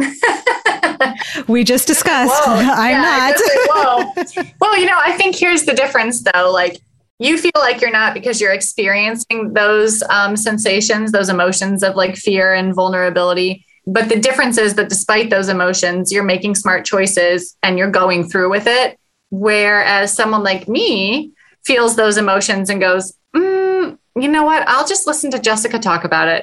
We just discussed. Whoa. I'm Yeah, I not. guess it- whoa. Well, you know, I think here's the difference though. Like you feel like you're not because you're experiencing those um, sensations, those emotions of like fear and vulnerability. But the difference is that despite those emotions, you're making smart choices and you're going through with it. Whereas someone like me feels those emotions and goes, mm, you know what? I'll just listen to Jessica talk about it.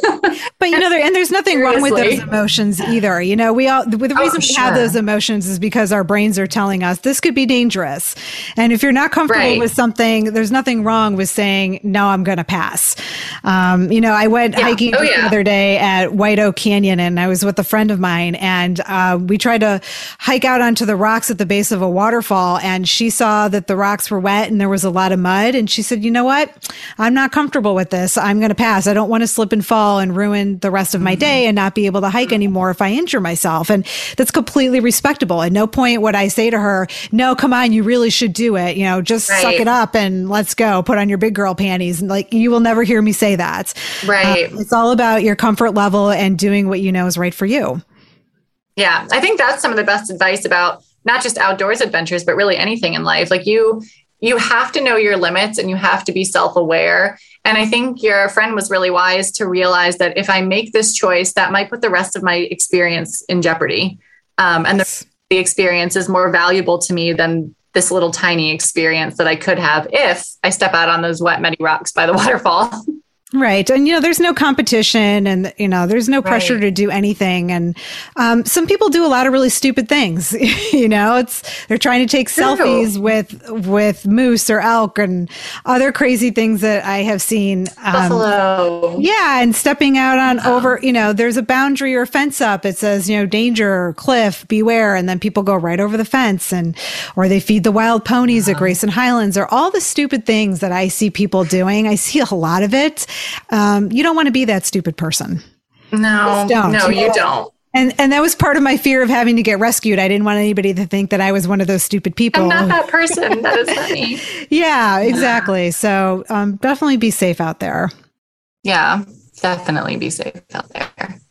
But you know, there, and there's nothing wrong with Seriously. those emotions either. You know, we all, the the Oh, reason we have sure. those emotions is because our brains are telling us this could be dangerous. And if you're not comfortable Right. with something, there's nothing wrong with saying, no, I'm going to pass. Um, you know, I went Yeah. hiking Oh, just the yeah. other day at White Oak Canyon and I was with a friend of mine and uh, we tried to hike out onto the rocks at the base of a waterfall and she saw that the rocks were wet and there was a lot of mud. And she said, you know what? I'm not comfortable with this. I'm going to pass. I don't want to slip and fall and ruin the rest of my day and not be able to hike anymore if I injure myself. And that's completely respectable. At no point would I say to her, no, come on, you really should do it. You know, just suck Right. it up and let's go. Put on your big girl panties. And like, you will never hear me say that. Right. Uh, it's all about your comfort level and doing what you know is right for you. Yeah, I think that's some of the best advice about not just outdoors adventures, but really anything in life. Like you, you have to know your limits and you have to be self-aware. And I think your friend was really wise to realize that if I make this choice, that might put the rest of my experience in jeopardy. Um, and the, the experience is more valuable to me than this little tiny experience that I could have if I step out on those wet, muddy rocks by the waterfall. Right. And, you know, there's no competition and, you know, there's no pressure Right. to do anything. And um, some people do a lot of really stupid things. You know, it's they're trying to take True. selfies with with moose or elk and other crazy things that I have seen. Um, Buffalo. yeah. And stepping out on over, you know, there's a boundary or fence up. It says, you know, danger, cliff, beware. And then people go right over the fence and, or they feed the wild ponies at Grayson Highlands or all the stupid things that I see people doing. I see a lot of it. Um, you don't want to be that stupid person. No, Don't. no, you don't. And and that was part of my fear of having to get rescued. I didn't want anybody to think that I was one of those stupid people. I'm not that person. That is not me. Yeah, exactly. So um, definitely be safe out there. Yeah, definitely be safe out there.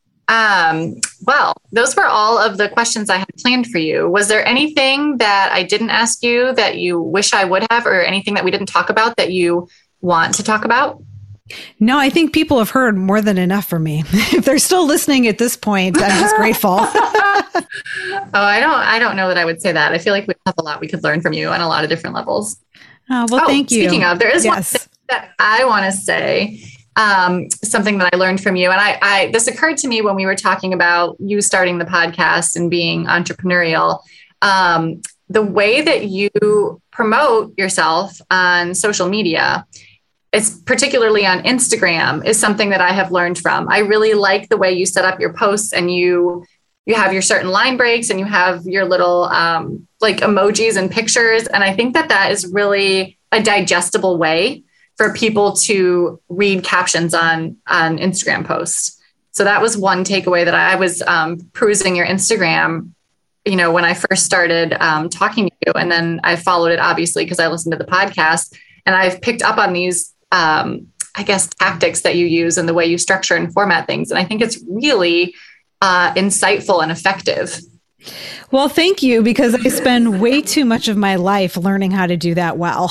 Um, well, those were all of the questions I had planned for you. Was there anything that I didn't ask you that you wish I would have, or anything that we didn't talk about that you want to talk about? No, I think people have heard more than enough from me. If they're still listening at this point, I'm just grateful. Oh, I don't, I don't know that I would say that. I feel like we have a lot we could learn from you on a lot of different levels. Oh, well, Oh, thank you. Speaking of, there is one Yes. thing that I want to say, um, something that I learned from you. And I, I, this occurred to me when we were talking about you starting the podcast and being entrepreneurial. Um, the way that you promote yourself on social media, it's particularly on Instagram, is something that I have learned from. I really like the way you set up your posts and you, you have your certain line breaks and you have your little, um, like emojis and pictures. And I think that that is really a digestible way for people to read captions on, on Instagram posts. So that was one takeaway that I was um, perusing your Instagram you know, when I first started um, talking to you, and then I followed it obviously because I listened to the podcast, and I've picked up on these, um, I guess, tactics that you use and the way you structure and format things. And I think it's really uh, insightful and effective. Well, thank you, because I spend way too much of my life learning how to do that well.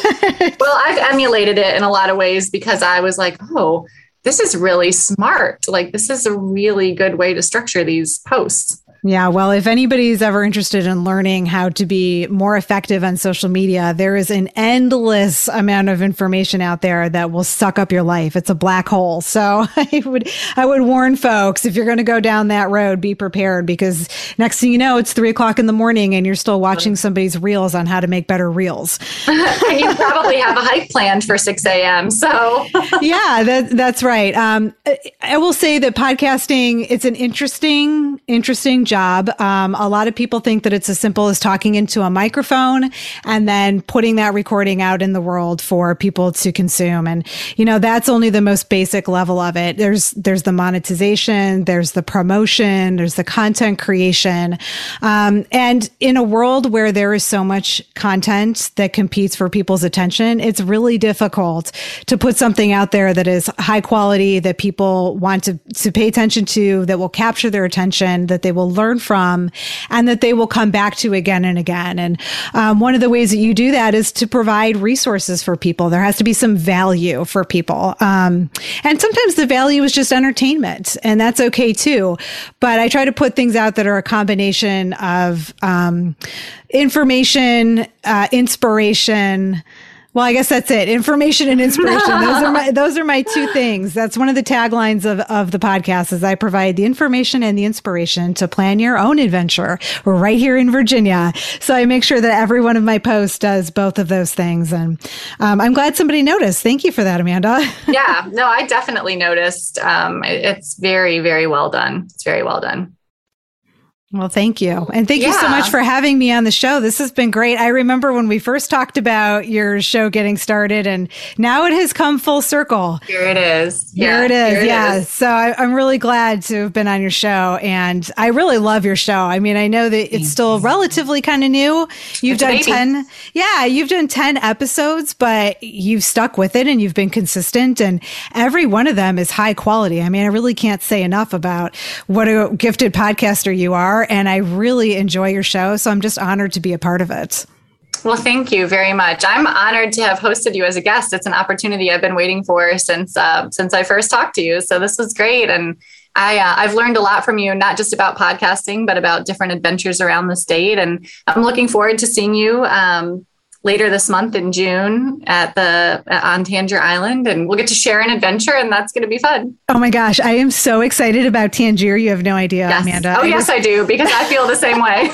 Well, I've emulated it in a lot of ways because I was like, oh, this is really smart. Like, this is a really good way to structure these posts. Yeah, well, if anybody's ever interested in learning how to be more effective on social media, there is an endless amount of information out there that will suck up your life. It's a black hole. So I would I would warn folks, if you're going to go down that road, be prepared, because next thing you know, it's three o'clock in the morning and you're still watching somebody's reels on how to make better reels. And you probably have a hike planned for six a.m. So yeah, that, that's right. Um, I will say that podcasting, it's an interesting, interesting job. Job. Um, a lot of people think that it's as simple as talking into a microphone and then putting that recording out in the world for people to consume. And, you know, that's only the most basic level of it. There's, there's the monetization, there's the promotion, there's the content creation. Um, and in a world where there is so much content that competes for people's attention, it's really difficult to put something out there that is high quality, that people want to, to pay attention to, that will capture their attention, that they will learn from, and that they will come back to again and again. And um, one of the ways that you do that is to provide resources for people. There has to be some value for people. Um, and sometimes the value is just entertainment, and that's okay too. But I try to put things out that are a combination of um, information, uh, inspiration. Well, I guess that's it. Information and inspiration. Those are my, those are my two things. That's one of the taglines of, of the podcast, is I provide the information and the inspiration to plan your own adventure. We're right here in Virginia. So I make sure that every one of my posts does both of those things. And um, I'm glad somebody noticed. Thank you for that, Amanda. Yeah, no, I definitely noticed. Um, it's very, very well done. It's very well done. Well, thank you. And thank yeah. you so much for having me on the show. This has been great. I remember when we first talked about your show getting started, and now it has come full circle. Here it is. Here yeah, it is. Here it yeah. Is. So I, I'm really glad to have been on your show. And I really love your show. I mean, I know that it's still relatively kind of new. You've it's done ten. Yeah, you've done ten episodes, but you've stuck with it and you've been consistent. And every one of them is high quality. I mean, I really can't say enough about what a gifted podcaster you are. And I really enjoy your show. So I'm just honored to be a part of it. Well, thank you very much. I'm honored to have hosted you as a guest. It's an opportunity I've been waiting for since uh, since I first talked to you. So this was great. And I, uh, I've learned a lot from you, not just about podcasting, but about different adventures around the state. And I'm looking forward to seeing you um, later this month in June at the on Tangier Island, and we'll get to share an adventure, and that's going to be fun. Oh my gosh, I am so excited about Tangier. You have no idea, yes. Amanda. Oh I yes, was- I do, because I feel the same way.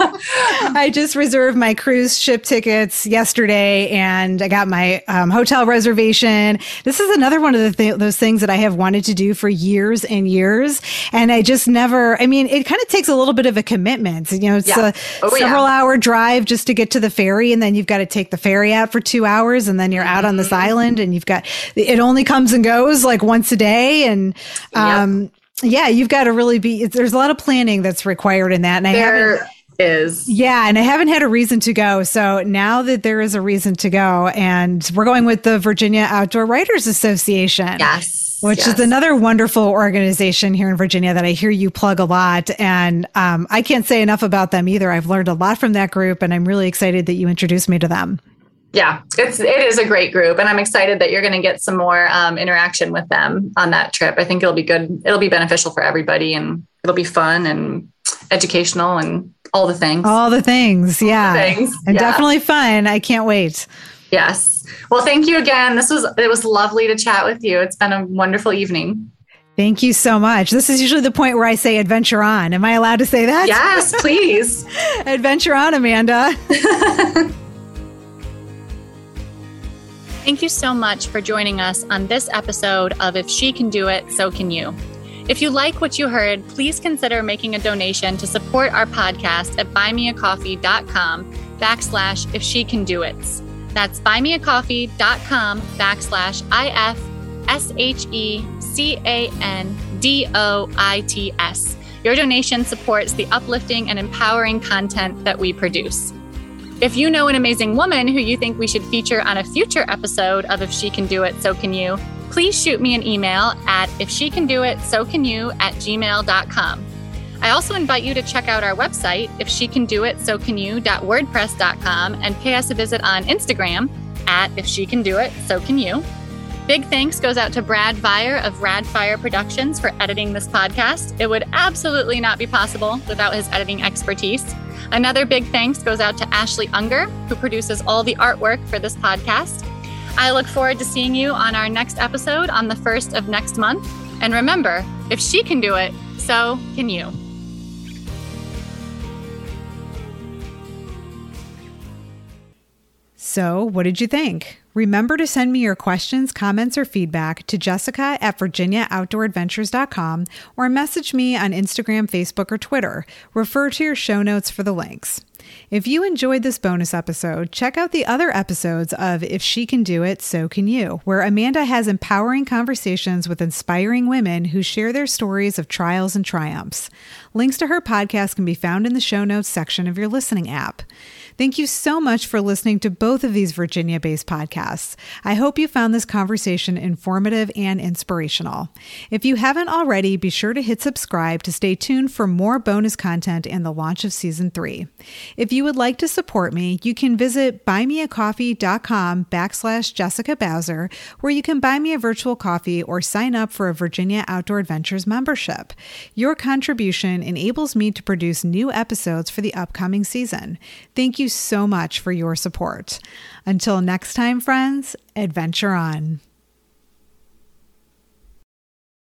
I just reserved my cruise ship tickets yesterday, and I got my um, hotel reservation. This is another one of the th- those things that I have wanted to do for years and years, and I just never. I mean, it kind of takes a little bit of a commitment. You know, it's yeah. a oh, several yeah. hour drive just to get to the ferry, and then you've got to take the ferry out for two hours and then you're out on this island, and you've got, it only comes and goes like once a day. And, um, yep. yeah, you've got to really be, there's a lot of planning that's required in that. And I there haven't, is. Yeah. And I haven't had a reason to go. So now that there is a reason to go, and we're going with the Virginia Outdoor Writers Association. Yes. Which yes. is another wonderful organization here in Virginia that I hear you plug a lot. And um, I can't say enough about them either. I've learned a lot from that group, and I'm really excited that you introduced me to them. Yeah, it's, it is a great group. And I'm excited that you're going to get some more um, interaction with them on that trip. I think it'll be good. It'll be beneficial for everybody, and it'll be fun and educational and all the things. All the things. Yeah. All the things. And yeah. definitely fun. I can't wait. Yes. Well, thank you again. This was, it was lovely to chat with you. It's been a wonderful evening. Thank you so much. This is usually the point where I say adventure on. Am I allowed to say that? Yes, please. Adventure on, Amanda. Thank you so much for joining us on this episode of If She Can Do It, So Can You. If you like what you heard, please consider making a donation to support our podcast at buymeacoffee.com backslash if she can do it. That's buymeacoffee.com backslash I F S H E C A N D O I T S. Your donation supports the uplifting and empowering content that we produce. If you know an amazing woman who you think we should feature on a future episode of If She Can Do It, So Can You, please shoot me an email at if she can do it so can you at gmail dot com. I also invite you to check out our website, if she can do it so can you dot wordpress dot com, and pay us a visit on Instagram at if she can do it so can you. Big thanks goes out to Brad Fire of Radfire Productions for editing this podcast. It would absolutely not be possible without his editing expertise. Another big thanks goes out to Ashley Unger, who produces all the artwork for this podcast. I look forward to seeing you on our next episode on the first of next month. And remember, if she can do it, so can you. So, what did you think? Remember to send me your questions, comments, or feedback to Jessica at virginia outdoor adventures dot com or message me on Instagram, Facebook, or Twitter. Refer to your show notes for the links. If you enjoyed this bonus episode, check out the other episodes of If She Can Do It, So Can You, where Amanda has empowering conversations with inspiring women who share their stories of trials and triumphs. Links to her podcast can be found in the show notes section of your listening app. Thank you so much for listening to both of these Virginia-based podcasts. I hope you found this conversation informative and inspirational. If you haven't already, be sure to hit subscribe to stay tuned for more bonus content and the launch of season three. If you would like to support me, you can visit buymeacoffee.com backslash Jessica Bowser, where you can buy me a virtual coffee or sign up for a Virginia Outdoor Adventures membership. Your contribution enables me to produce new episodes for the upcoming season. Thank you so much for your support. Until next time, friends, adventure on.